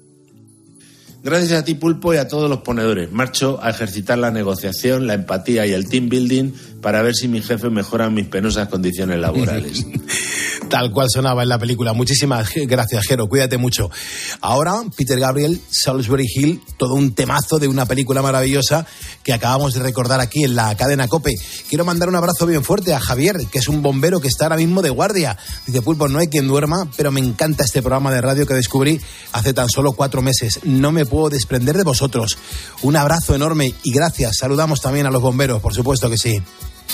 Gracias a ti, Pulpo, y a todos los ponedores. Marcho a ejercitar la negociación, la empatía y el team building para ver si mi jefe mejora mis penosas condiciones laborales. Tal cual sonaba en la película. Muchísimas gracias, Jero. Cuídate mucho. Ahora, Peter Gabriel, Salisbury Hill, todo un temazo de una película maravillosa que acabamos de recordar aquí en la cadena COPE. Quiero mandar un abrazo bien fuerte a Javier, que es un bombero que está ahora mismo de guardia. Dice, Pulpo, no hay quien duerma, pero me encanta este programa de radio que descubrí hace tan solo 4 meses. No me puedo desprender de vosotros. Un abrazo enorme y gracias. Saludamos también a los bomberos, por supuesto que sí.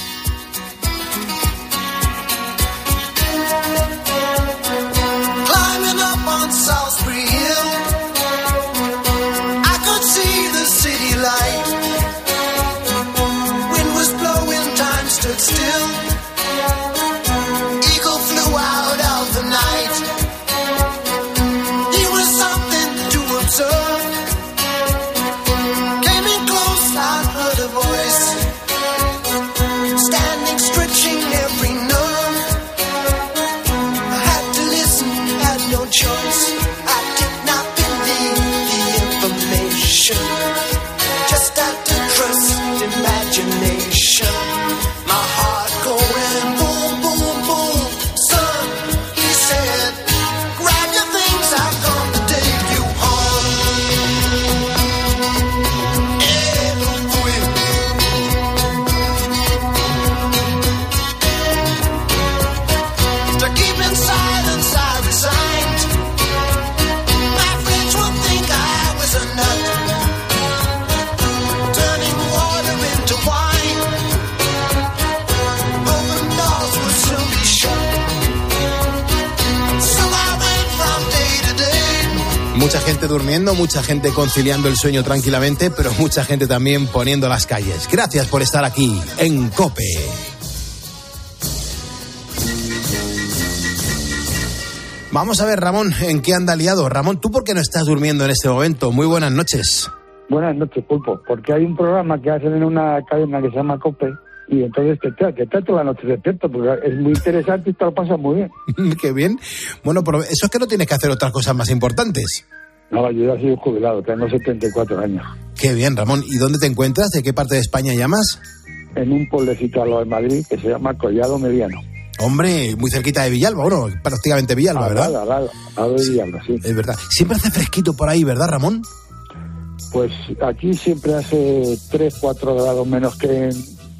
Mucha gente durmiendo, mucha gente conciliando el sueño tranquilamente, pero mucha gente también poniendo las calles. Gracias por estar aquí en COPE. Vamos a ver, Ramón, ¿en qué anda liado? Ramón, ¿tú por qué no estás durmiendo en este momento? Muy buenas noches. Buenas noches, Pulpo, porque hay un programa que hacen en una cadena que se llama COPE y entonces te está toda la noche despierto porque es muy interesante y te lo pasas muy bien. Qué bien. Bueno, pero eso es que no tienes que hacer otras cosas más importantes. No, yo ya soy jubilado, tengo 74 años. Qué bien, Ramón. ¿Y dónde te encuentras? ¿De qué parte de España llamas? En un pueblecito al lado de Madrid que se llama Collado Mediano. Hombre, muy cerquita de Villalba, bueno, prácticamente Villalba, ¿verdad? Al lado de Villalba, sí. Es verdad. Siempre hace fresquito por ahí, ¿verdad, Ramón? Pues aquí siempre hace 3-4 grados menos que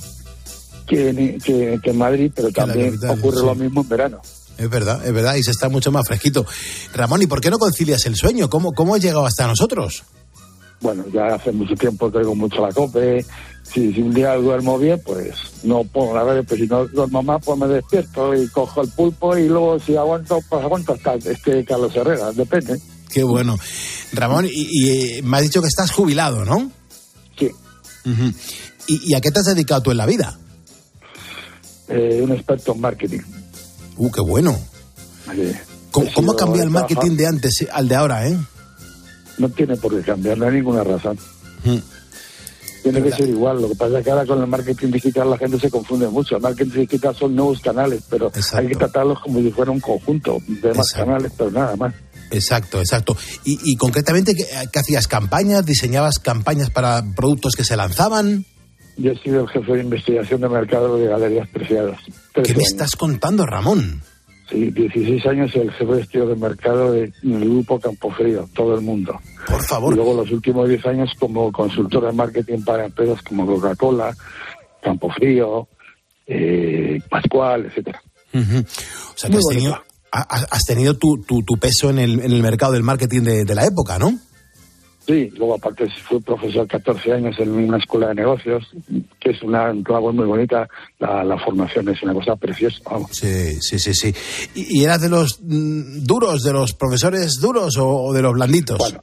en Madrid, pero también capital, ocurre lo mismo en verano. Es verdad, y se está mucho más fresquito. Ramón, ¿y por qué no concilias el sueño? ¿Cómo has llegado hasta nosotros? Bueno, ya hace mucho tiempo que oigo mucho la COPE. Si un día duermo bien, pues no pongo la radio, pero si no duermo más, pues me despierto y cojo el pulpo y luego si aguanto, pues aguanto hasta Carlos Herrera, depende. Qué bueno. Ramón, y me has dicho que estás jubilado, ¿no? Sí. Uh-huh. ¿Y a qué te has dedicado tú en la vida? Un experto en marketing. Qué bueno. ¿Cómo ha cambiado el marketing de antes al de ahora, No tiene por qué cambiar, no hay ninguna razón. Tiene que ser igual. Lo que pasa es que ahora con el marketing digital la gente se confunde mucho. El marketing digital son nuevos canales, pero hay que tratarlos como si fuera un conjunto de más canales, pero nada más. Exacto. Y concretamente, ¿qué hacías? ¿Campañas? ¿Diseñabas campañas para productos que se lanzaban? Yo he sido el jefe de investigación de mercado de Galerías Preciadas. ¿Qué me estás contando, Ramón? Sí, 16 años el jefe de estudio de mercado del grupo Campofrío, todo el mundo. Por favor. Y luego los últimos 10 años como consultor de marketing para empresas como Coca-Cola, Campofrío, Pascual, etcétera. Uh-huh. O sea, que has tenido tu peso en el mercado del marketing de la época, ¿no? Sí, luego aparte fui profesor 14 años en una escuela de negocios, que es una labor muy bonita, la formación es una cosa preciosa. Vamos. Sí. ¿Y eras de los duros, de los profesores duros o de los blanditos? Bueno,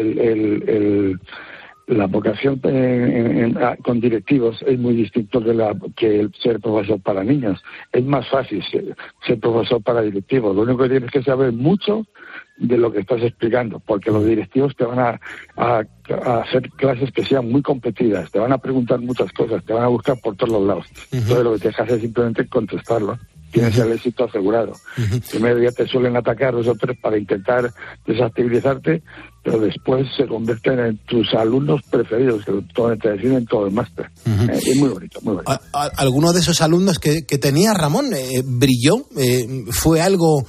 la vocación con directivos es muy distinto que el ser profesor para niños. Es más fácil ser profesor para directivos. Lo único que tienes que saber mucho de lo que estás explicando, porque los directivos te van a hacer clases que sean muy competidas, te van a preguntar muchas cosas, te van a buscar por todos los lados. Uh-huh. Entonces lo que tienes que hacer es simplemente contestarlo. Tienes el éxito asegurado. Uh-huh. Primero ya te suelen atacar 2 o 3 para intentar desactivizarte, pero después se convierten en tus alumnos preferidos, que te deciden todo el máster. Uh-huh. Es muy bonito, muy bonito. ¿Alguno de esos alumnos que tenía Ramón brilló? ¿Fue algo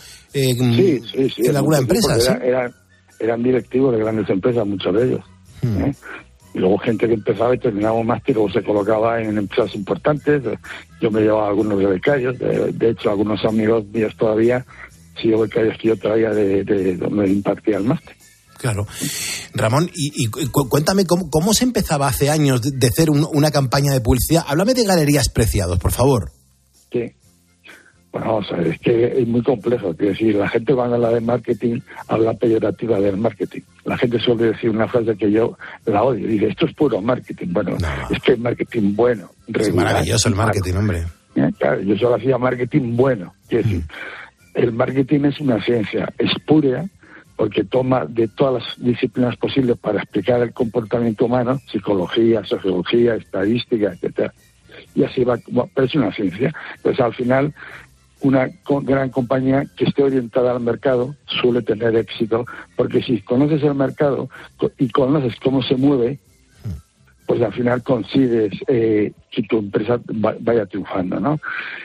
sí, en alguna empresa? ¿Sí? Eran directivos de grandes empresas, muchos de ellos. Uh-huh. Y luego gente que empezaba y terminaba un máster, luego se colocaba en empresas importantes. Yo me llevaba algunos de becarios, de hecho algunos amigos míos todavía sigo becarios que yo traía de donde impartía el máster. Claro. Ramón, y cuéntame cómo se empezaba hace años de hacer una campaña de publicidad. Háblame de Galerías Preciados, por favor. Sí. Bueno, vamos a ver, es que es muy complejo. Quiero decir, la gente cuando habla de marketing habla peyorativa del marketing. La gente suele decir una frase que yo la odio. Dice, esto es puro marketing. Bueno, es que es marketing bueno. Es maravilloso el marketing, hombre. Claro, yo solo hacía marketing bueno. Quiero decir, el marketing es una ciencia espúrea porque toma de todas las disciplinas posibles para explicar el comportamiento humano, psicología, sociología, estadística, etcétera. Y así va, pero es una ciencia. Pues al final una gran compañía que esté orientada al mercado suele tener éxito, porque si conoces el mercado y conoces cómo se mueve, pues al final consigues que tu empresa vaya triunfando, ¿no?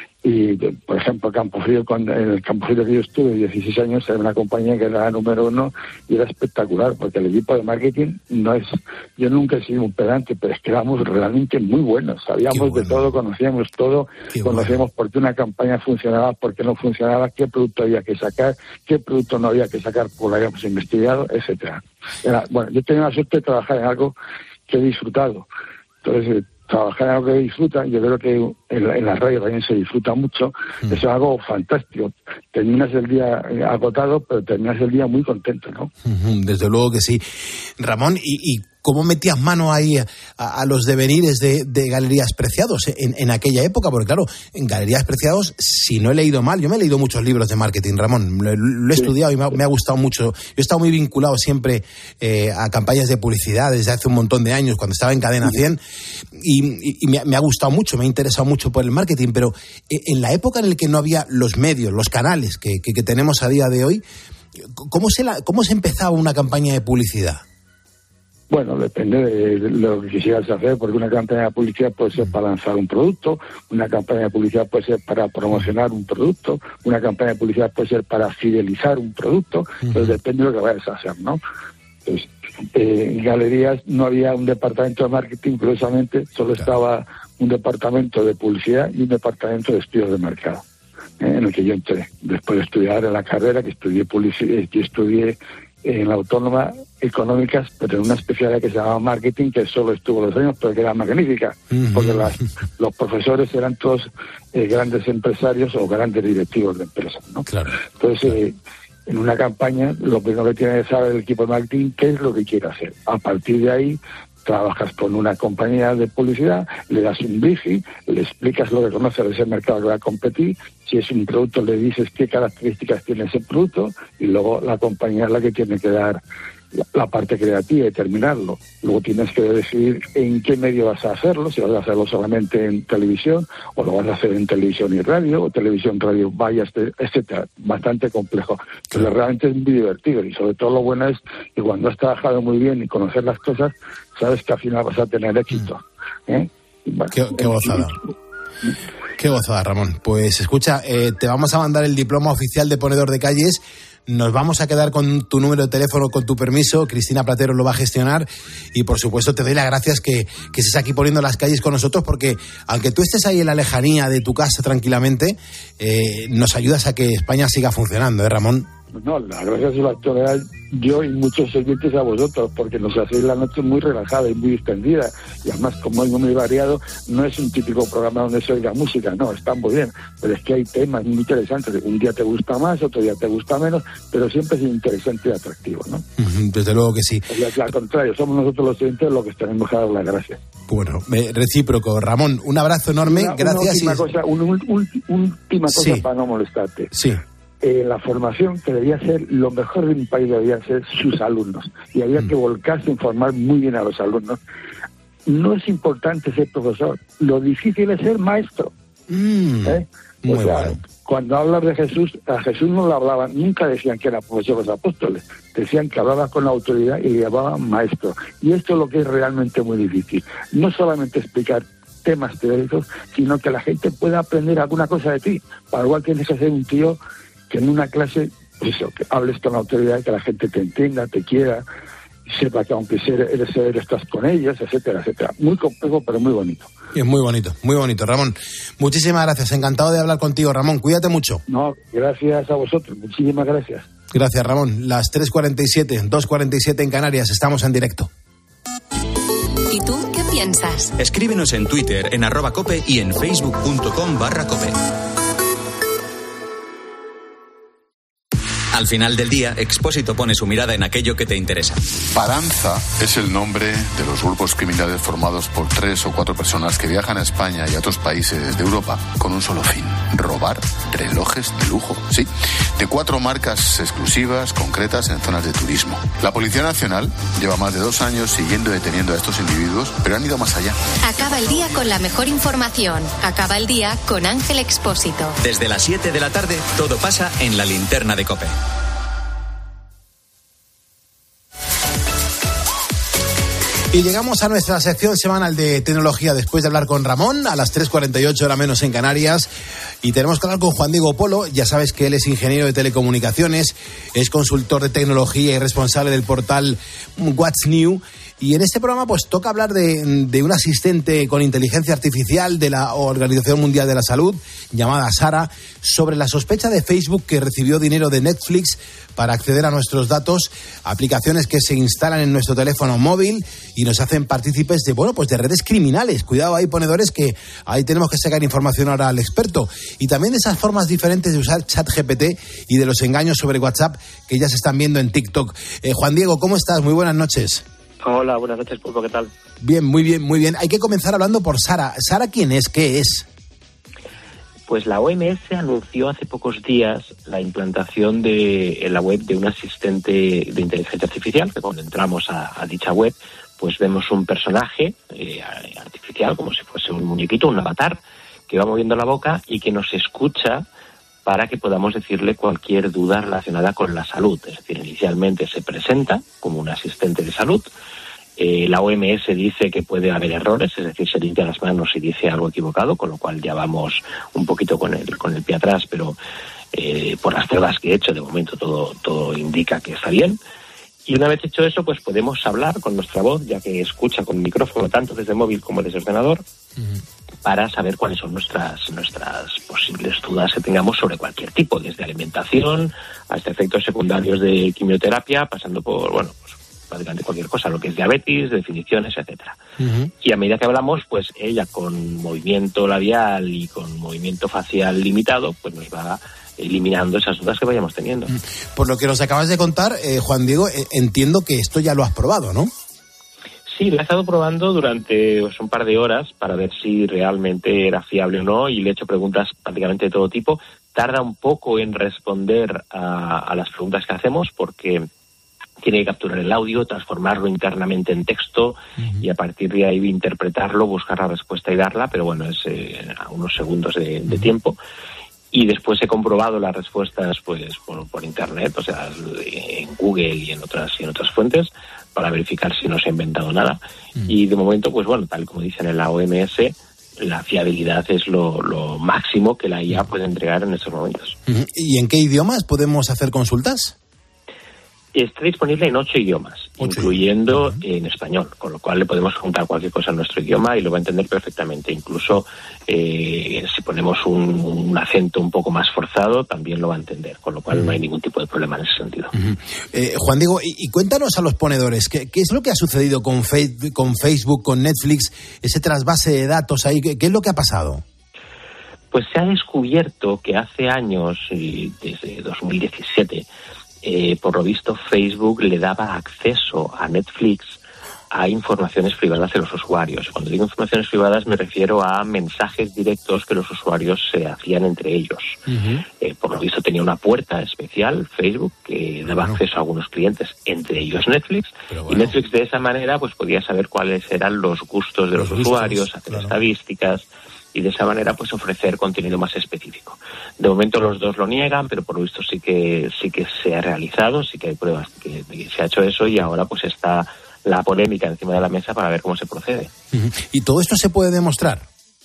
Y, por ejemplo, Campofrío, en el Campofrío que yo estuve 16 años, era una compañía que era la número 1 y era espectacular, porque el equipo de marketing yo nunca he sido un pedante, pero es que éramos realmente muy buenos, sabíamos de todo, conocíamos todo, conocíamos por qué una campaña funcionaba, por qué no funcionaba, qué producto había que sacar, qué producto no había que sacar, porque lo habíamos investigado, etcétera. Bueno, yo tenía la suerte de trabajar en algo que he disfrutado. Entonces, trabajar en algo que disfruta, yo creo que en la radio también se disfruta mucho, es algo fantástico. Terminas el día agotado, pero terminas el día muy contento, ¿no? Desde luego que sí. Ramón, ¿y cómo metías mano ahí a los devenires de Galerías Preciados en aquella época? Porque claro, en Galerías Preciados, si no he leído mal, yo me he leído muchos libros de marketing, Ramón, lo he estudiado y me ha gustado mucho. Yo he estado muy vinculado siempre a campañas de publicidad desde hace un montón de años, cuando estaba en Cadena 100, y me ha gustado mucho, me ha interesado mucho por el marketing, pero en la época en la que no había los medios, los canales que tenemos a día de hoy, ¿Cómo se empezaba una campaña de publicidad? Bueno, depende de lo que quisieras hacer, porque una campaña de publicidad puede ser para lanzar un producto, una campaña de publicidad puede ser para promocionar un producto, una campaña de publicidad puede ser para fidelizar un producto, entonces depende de lo que vayas a hacer, ¿no? Entonces, en Galerías no había un departamento de marketing, curiosamente, solo estaba un departamento de publicidad y un departamento de estudios de mercado, en el que yo entré. Después de estudiar en la carrera, que estudié publicidad, que estudié en la Autónoma Económicas, pero en una especialidad que se llamaba marketing, que solo estuvo 2 años, pero que era magnífica, porque los profesores eran todos grandes empresarios o grandes directivos de empresas, ¿no? Claro. Entonces, en una campaña, lo primero que tiene que saber el equipo de marketing qué es lo que quiere hacer. A partir de ahí, trabajas con una compañía de publicidad, le das un briefing, le explicas lo que conoce de ese mercado que va a competir, si es un producto le dices qué características tiene ese producto y luego la compañía es la que tiene que dar la parte creativa y terminarlo. Luego tienes que decidir en qué medio vas a hacerlo, si vas a hacerlo solamente en televisión o lo vas a hacer en televisión y radio, o televisión, radio, vallas, etcétera. Bastante complejo, pero realmente es muy divertido y sobre todo lo bueno es que cuando has trabajado muy bien y conocer las cosas, sabes que al final vas a tener éxito. Bueno, qué gozada. Qué gozada, Ramón. Pues escucha, te vamos a mandar el diploma oficial de ponedor de calles. Nos vamos a quedar con tu número de teléfono, con tu permiso. Cristina Platero lo va a gestionar. Y, por supuesto, te doy las gracias que estés aquí poniendo las calles con nosotros, porque aunque tú estés ahí en la lejanía de tu casa tranquilamente, nos ayudas a que España siga funcionando, Ramón? No, las gracias se las tengo que dar yo y muchos oyentes a vosotros, porque nos hacéis la noche muy relajada y muy extendida. Y además, como es muy variado, no es un típico programa donde se oiga música, no, está muy bien. Pero es que hay temas muy interesantes. Un día te gusta más, otro día te gusta menos, pero siempre es interesante y atractivo, ¿no? Desde luego que sí. Y al contrario, somos nosotros los oyentes los que tenemos que dar las gracias. Bueno, recíproco. Ramón, un abrazo enorme. Gracias. Una última cosa Sí. para no molestarte. Sí. La formación que debía ser lo mejor de un país debían ser sus alumnos, y había que volcarse en formar muy bien a los alumnos. No es importante ser profesor, lo difícil es ser maestro. Muy bueno. Cuando hablas de Jesús, a Jesús no le hablaban, nunca decían que era profesor de los apóstoles, decían que hablaba con autoridad y le llamaban maestro. Y esto es lo que es realmente muy difícil, no solamente explicar temas teóricos, sino que la gente pueda aprender alguna cosa de ti. Para lo cual tienes que ser un tío que en una clase, pues eso, que hables con autoridad, que la gente te entienda, te quiera, sepa que aunque eres estás con ellos, etcétera, etcétera. Muy complejo, pero muy bonito. Es muy bonito, Ramón. Muchísimas gracias, encantado de hablar contigo, Ramón. Cuídate mucho. No, gracias a vosotros, muchísimas gracias. Gracias, Ramón. Las 3:47, 2:47 en Canarias, estamos en directo. ¿Y tú qué piensas? Escríbenos en Twitter, en @cope y en facebook.com/cope. Al final del día, Expósito pone su mirada en aquello que te interesa. Paranza es el nombre de los grupos criminales formados por 3 o 4 personas que viajan a España y a otros países de Europa con un solo fin: robar relojes de lujo. Sí, de 4 marcas exclusivas, concretas en zonas de turismo. La Policía Nacional lleva más de 2 años siguiendo y deteniendo a estos individuos, pero han ido más allá. Acaba el día con la mejor información. Acaba el día con Ángel Expósito. Desde las 7 de la tarde, todo pasa en la linterna de COPE. Y llegamos a nuestra sección semanal de tecnología después de hablar con Ramón a las 3:48 hora menos en Canarias. Y tenemos que hablar con Juan Diego Polo. Ya sabes que él es ingeniero de telecomunicaciones, es consultor de tecnología y responsable del portal What's New. Y en este programa pues toca hablar de un asistente con inteligencia artificial de la Organización Mundial de la Salud, llamada Sara, sobre la sospecha de Facebook que recibió dinero de Netflix para acceder a nuestros datos, aplicaciones que se instalan en nuestro teléfono móvil y nos hacen partícipes de redes criminales. Cuidado, hay ponedores que ahí tenemos que sacar información ahora al experto. Y también de esas formas diferentes de usar ChatGPT y de los engaños sobre WhatsApp que ya se están viendo en TikTok. Juan Diego, ¿cómo estás? Muy buenas noches. Hola, buenas noches, Pulpo, ¿qué tal? Bien, muy bien, muy bien. Hay que comenzar hablando por Sara. ¿Sara quién es? ¿Qué es? Pues la OMS anunció hace pocos días la implantación en la web de un asistente de inteligencia artificial, que cuando entramos a dicha web, pues vemos un personaje artificial, como si fuese un muñequito, un avatar, que va moviendo la boca y que nos escucha para que podamos decirle cualquier duda relacionada con la salud. Es decir, inicialmente se presenta como un asistente de salud. La OMS dice que puede haber errores, es decir, se limpia las manos y dice algo equivocado, con lo cual ya vamos un poquito con el pie atrás, pero por las pruebas que he hecho, de momento todo indica que está bien. Y una vez hecho eso, pues podemos hablar con nuestra voz, ya que escucha con micrófono tanto desde móvil como desde ordenador, para saber cuáles son nuestras posibles dudas que tengamos sobre cualquier tipo, desde alimentación hasta efectos secundarios de quimioterapia, pasando por, pues prácticamente cualquier cosa, lo que es diabetes, definiciones, etcétera. Y a medida que hablamos, pues ella con movimiento labial y con movimiento facial limitado, pues nos va eliminando esas dudas que vayamos teniendo. Por lo que nos acabas de contar, Juan Diego, entiendo que esto ya lo has probado, ¿no? Sí, lo he estado probando durante un par de horas para ver si realmente era fiable o no, y le he hecho preguntas prácticamente de todo tipo. Tarda un poco en responder a las preguntas que hacemos porque tiene que capturar el audio, transformarlo internamente en texto y a partir de ahí interpretarlo, buscar la respuesta y darla, pero bueno, es a unos segundos de tiempo. Y después he comprobado las respuestas pues por internet, o sea, en Google y en otras fuentes, para verificar si no se ha inventado nada. Y de momento, pues bueno, tal como dicen en la OMS, la fiabilidad es lo máximo que la IA puede entregar en estos momentos. ¿Y en qué idiomas podemos hacer consultas? Está disponible en 8 idiomas, incluyendo en español, con lo cual le podemos preguntar cualquier cosa en nuestro idioma y lo va a entender perfectamente. Incluso si ponemos un acento un poco más forzado, también lo va a entender, con lo cual no hay ningún tipo de problema en ese sentido. Juan Diego, y cuéntanos a los ponedores, ¿qué es lo que ha sucedido con Facebook, con Netflix, ese trasvase de datos ahí? ¿Qué es lo que ha pasado? Pues se ha descubierto que hace años, desde 2017, por lo visto Facebook le daba acceso a Netflix a informaciones privadas de los usuarios. Cuando digo informaciones privadas me refiero a mensajes directos que los usuarios se hacían entre ellos. Por lo visto tenía una puerta especial, Facebook, que daba acceso a algunos clientes, entre ellos Netflix, y Netflix de esa manera pues podía saber cuáles eran los gustos de los usuarios, hacer estadísticas, y de esa manera pues ofrecer contenido más específico. De momento los dos lo niegan, pero por lo visto sí que se ha realizado, sí que hay pruebas que se ha hecho eso, y ahora pues está la polémica encima de la mesa para ver cómo se procede. ¿Y todo esto se puede demostrar?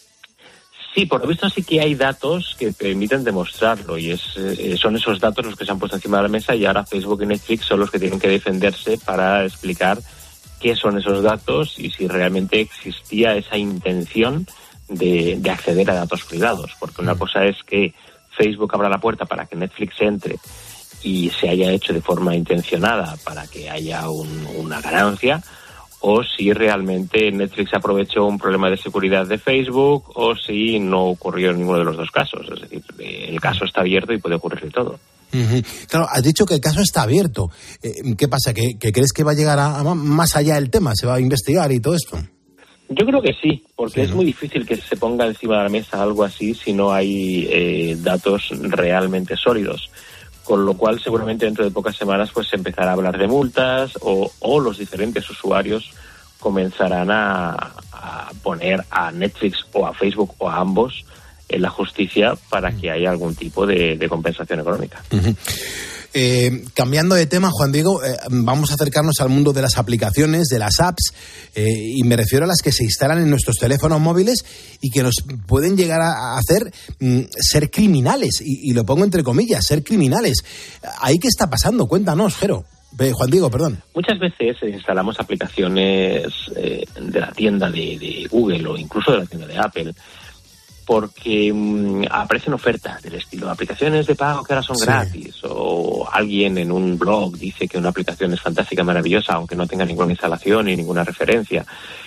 Sí, por lo visto sí que hay datos que permiten demostrarlo, y son esos datos los que se han puesto encima de la mesa, y ahora Facebook y Netflix son los que tienen que defenderse para explicar qué son esos datos y si realmente existía esa intención de acceder a datos privados, porque una cosa es que Facebook abra la puerta para que Netflix entre y se haya hecho de forma intencionada para que haya una ganancia, o si realmente Netflix aprovechó un problema de seguridad de Facebook, o si no ocurrió en ninguno de los dos casos. Es decir, el caso está abierto y puede ocurrir de todo. Claro, has dicho que el caso está abierto. ¿Qué pasa? ¿Que crees que va a llegar a más allá del tema? ¿Se va a investigar y todo esto? Yo creo que sí, porque es muy difícil que se ponga encima de la mesa algo así si no hay datos realmente sólidos. Con lo cual, seguramente dentro de pocas semanas pues se empezará a hablar de multas, o los diferentes usuarios comenzarán a poner a Netflix o a Facebook o a ambos en la justicia para que haya algún tipo de compensación económica. Cambiando de tema, Juan Diego, vamos a acercarnos al mundo de las aplicaciones, de las apps, y me refiero a las que se instalan en nuestros teléfonos móviles y que nos pueden llegar a hacer ser criminales, y lo pongo entre comillas, ser criminales. ¿Ahí qué está pasando? Cuéntanos, Jero. Juan Diego, perdón. Muchas veces instalamos aplicaciones de la tienda de Google o incluso de la tienda de Apple, porque aparecen ofertas del estilo aplicaciones de pago que ahora son gratis, o alguien en un blog dice que una aplicación es fantástica, maravillosa, aunque no tenga ninguna instalación ni ninguna referencia.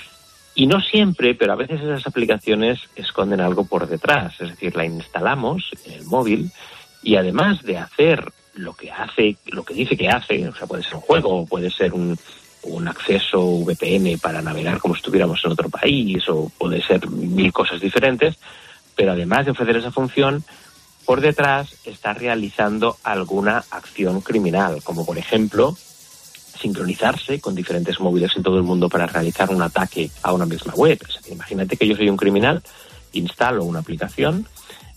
Y no siempre, pero a veces esas aplicaciones esconden algo por detrás. Es decir, la instalamos en el móvil y además de hacer lo que dice que hace, o sea, puede ser un juego, o puede ser un acceso VPN para navegar como si estuviéramos en otro país, o puede ser 1000 cosas diferentes, pero además de ofrecer esa función, por detrás está realizando alguna acción criminal, como por ejemplo sincronizarse con diferentes móviles en todo el mundo para realizar un ataque a una misma web. O sea, imagínate que yo soy un criminal, instalo una aplicación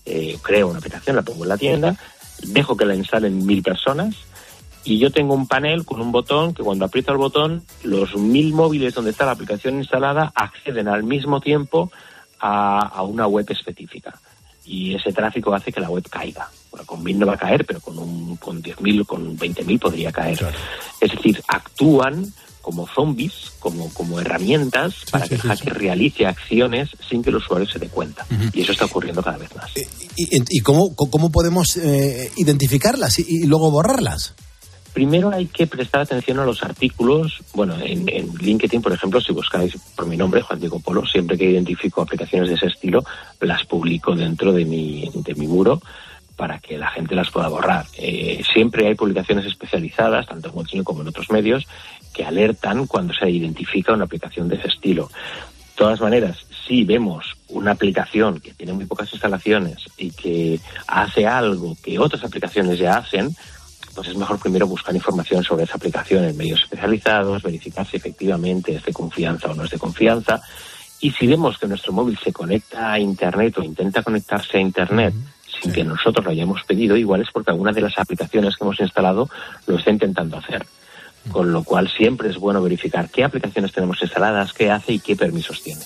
creo una aplicación, la pongo en la tienda, dejo que la instalen 1000 personas y yo tengo un panel con un botón que cuando aprieto el botón, los 1000 móviles donde está la aplicación instalada acceden al mismo tiempo a una web específica. Y ese tráfico hace que la web caiga. Bueno, con 1000 no va a caer, pero con 10.000, con 20.000 podría caer. Claro. Es decir, actúan como zombies, como herramientas para que el hacker realice acciones sin que el usuario se dé cuenta. Y eso está ocurriendo cada vez más. ¿Y cómo podemos identificarlas y luego borrarlas? Primero hay que prestar atención a los artículos. Bueno, en LinkedIn, por ejemplo, si buscáis por mi nombre, Juan Diego Polo, siempre que identifico aplicaciones de ese estilo, las publico dentro de mi muro para que la gente las pueda borrar. Siempre hay publicaciones especializadas, tanto en WhatsApp como en otros medios, que alertan cuando se identifica una aplicación de ese estilo. De todas maneras, si vemos una aplicación que tiene muy pocas instalaciones y que hace algo que otras aplicaciones ya hacen, pues es mejor primero buscar información sobre esa aplicación en medios especializados, verificar si efectivamente es de confianza o no es de confianza. Y si vemos que nuestro móvil se conecta a Internet o intenta conectarse a Internet sin que nosotros lo hayamos pedido, igual es porque alguna de las aplicaciones que hemos instalado lo está intentando hacer. Con lo cual siempre es bueno verificar qué aplicaciones tenemos instaladas, qué hace y qué permisos tiene.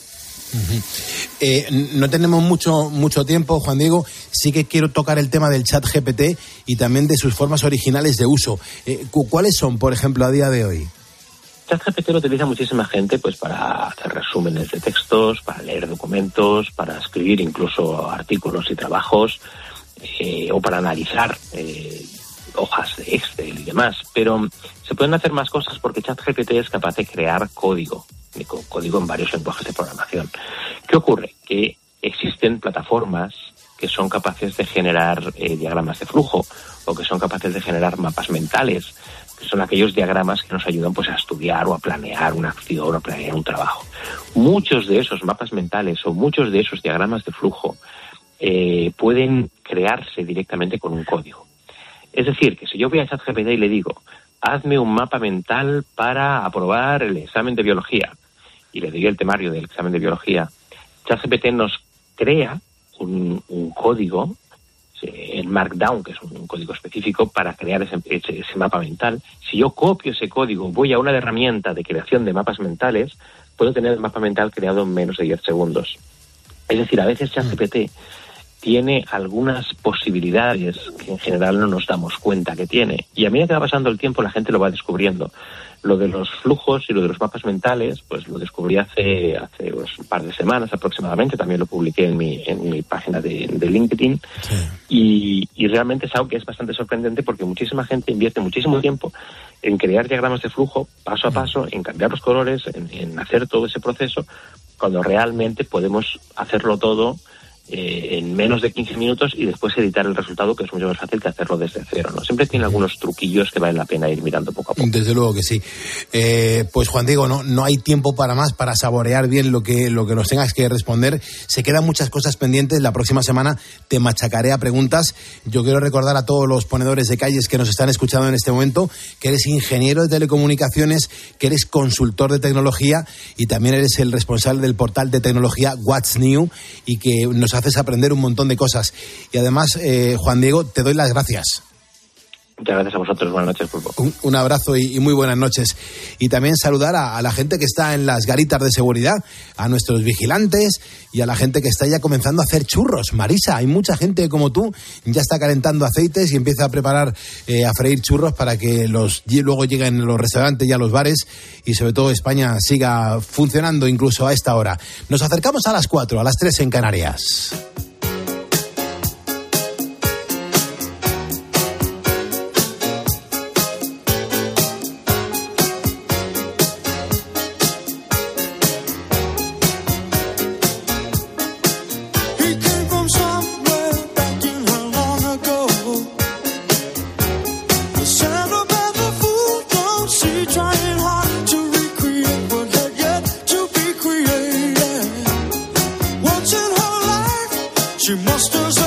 No tenemos mucho tiempo, Juan Diego. Sí que quiero tocar el tema del ChatGPT y también de sus formas originales de uso. ¿Cuáles son, por ejemplo, a día de hoy? ChatGPT lo utiliza muchísima gente pues para hacer resúmenes de textos, para leer documentos, para escribir incluso artículos y trabajos, o para analizar hojas de Excel y demás. Pero se pueden hacer más cosas porque ChatGPT es capaz de crear código en varios lenguajes de programación. ¿Qué ocurre? Que existen plataformas que son capaces de generar diagramas de flujo o que son capaces de generar mapas mentales, que son aquellos diagramas que nos ayudan pues a estudiar o a planear una acción o a planear un trabajo. Muchos de esos mapas mentales o muchos de esos diagramas de flujo pueden crearse directamente con un código. Es decir, que si yo voy a ChatGPT y le digo, hazme un mapa mental para aprobar el examen de biología, y le doy el temario del examen de biología, ChatGPT nos crea un código en Markdown, que es un código específico para crear ese mapa mental. Si yo copio ese código, voy a una herramienta de creación de mapas mentales, puedo tener el mapa mental creado en menos de 10 segundos. Es decir, a veces ChatGPT tiene algunas posibilidades que en general no nos damos cuenta que tiene. Y a medida que va pasando el tiempo, la gente lo va descubriendo. Lo de los flujos y lo de los mapas mentales, pues lo descubrí hace un par de semanas aproximadamente. También lo publiqué en mi página de LinkedIn. Sí. Y realmente es algo que es bastante sorprendente porque muchísima gente invierte muchísimo tiempo en crear diagramas de flujo paso a paso, en cambiar los colores, en hacer todo ese proceso, cuando realmente podemos hacerlo todo en menos de 15 minutos y después editar el resultado, que es mucho más fácil que hacerlo desde cero, ¿no? Siempre tiene algunos truquillos que vale la pena ir mirando poco a poco. Desde luego que sí. Pues Juan Diego, no hay tiempo para más, para saborear bien lo que nos tengas que responder. Se quedan muchas cosas pendientes. La próxima semana te machacaré a preguntas. Yo quiero recordar a todos los ponedores de calles que nos están escuchando en este momento que eres ingeniero de telecomunicaciones, que eres consultor de tecnología y también eres el responsable del portal de tecnología What's New y que nos haces aprender un montón de cosas. Y además, Juan Diego, te doy las gracias. Muchas gracias a vosotros. Buenas noches, Pulpo. Un abrazo y muy buenas noches. Y también saludar a la gente que está en las garitas de seguridad, a nuestros vigilantes y a la gente que está ya comenzando a hacer churros. Marisa, hay mucha gente como tú, ya está calentando aceites y empieza a preparar, a freír churros para que luego lleguen a los restaurantes y a los bares y sobre todo España siga funcionando incluso a esta hora. Nos acercamos a las 4, a las 3 en Canarias. She must have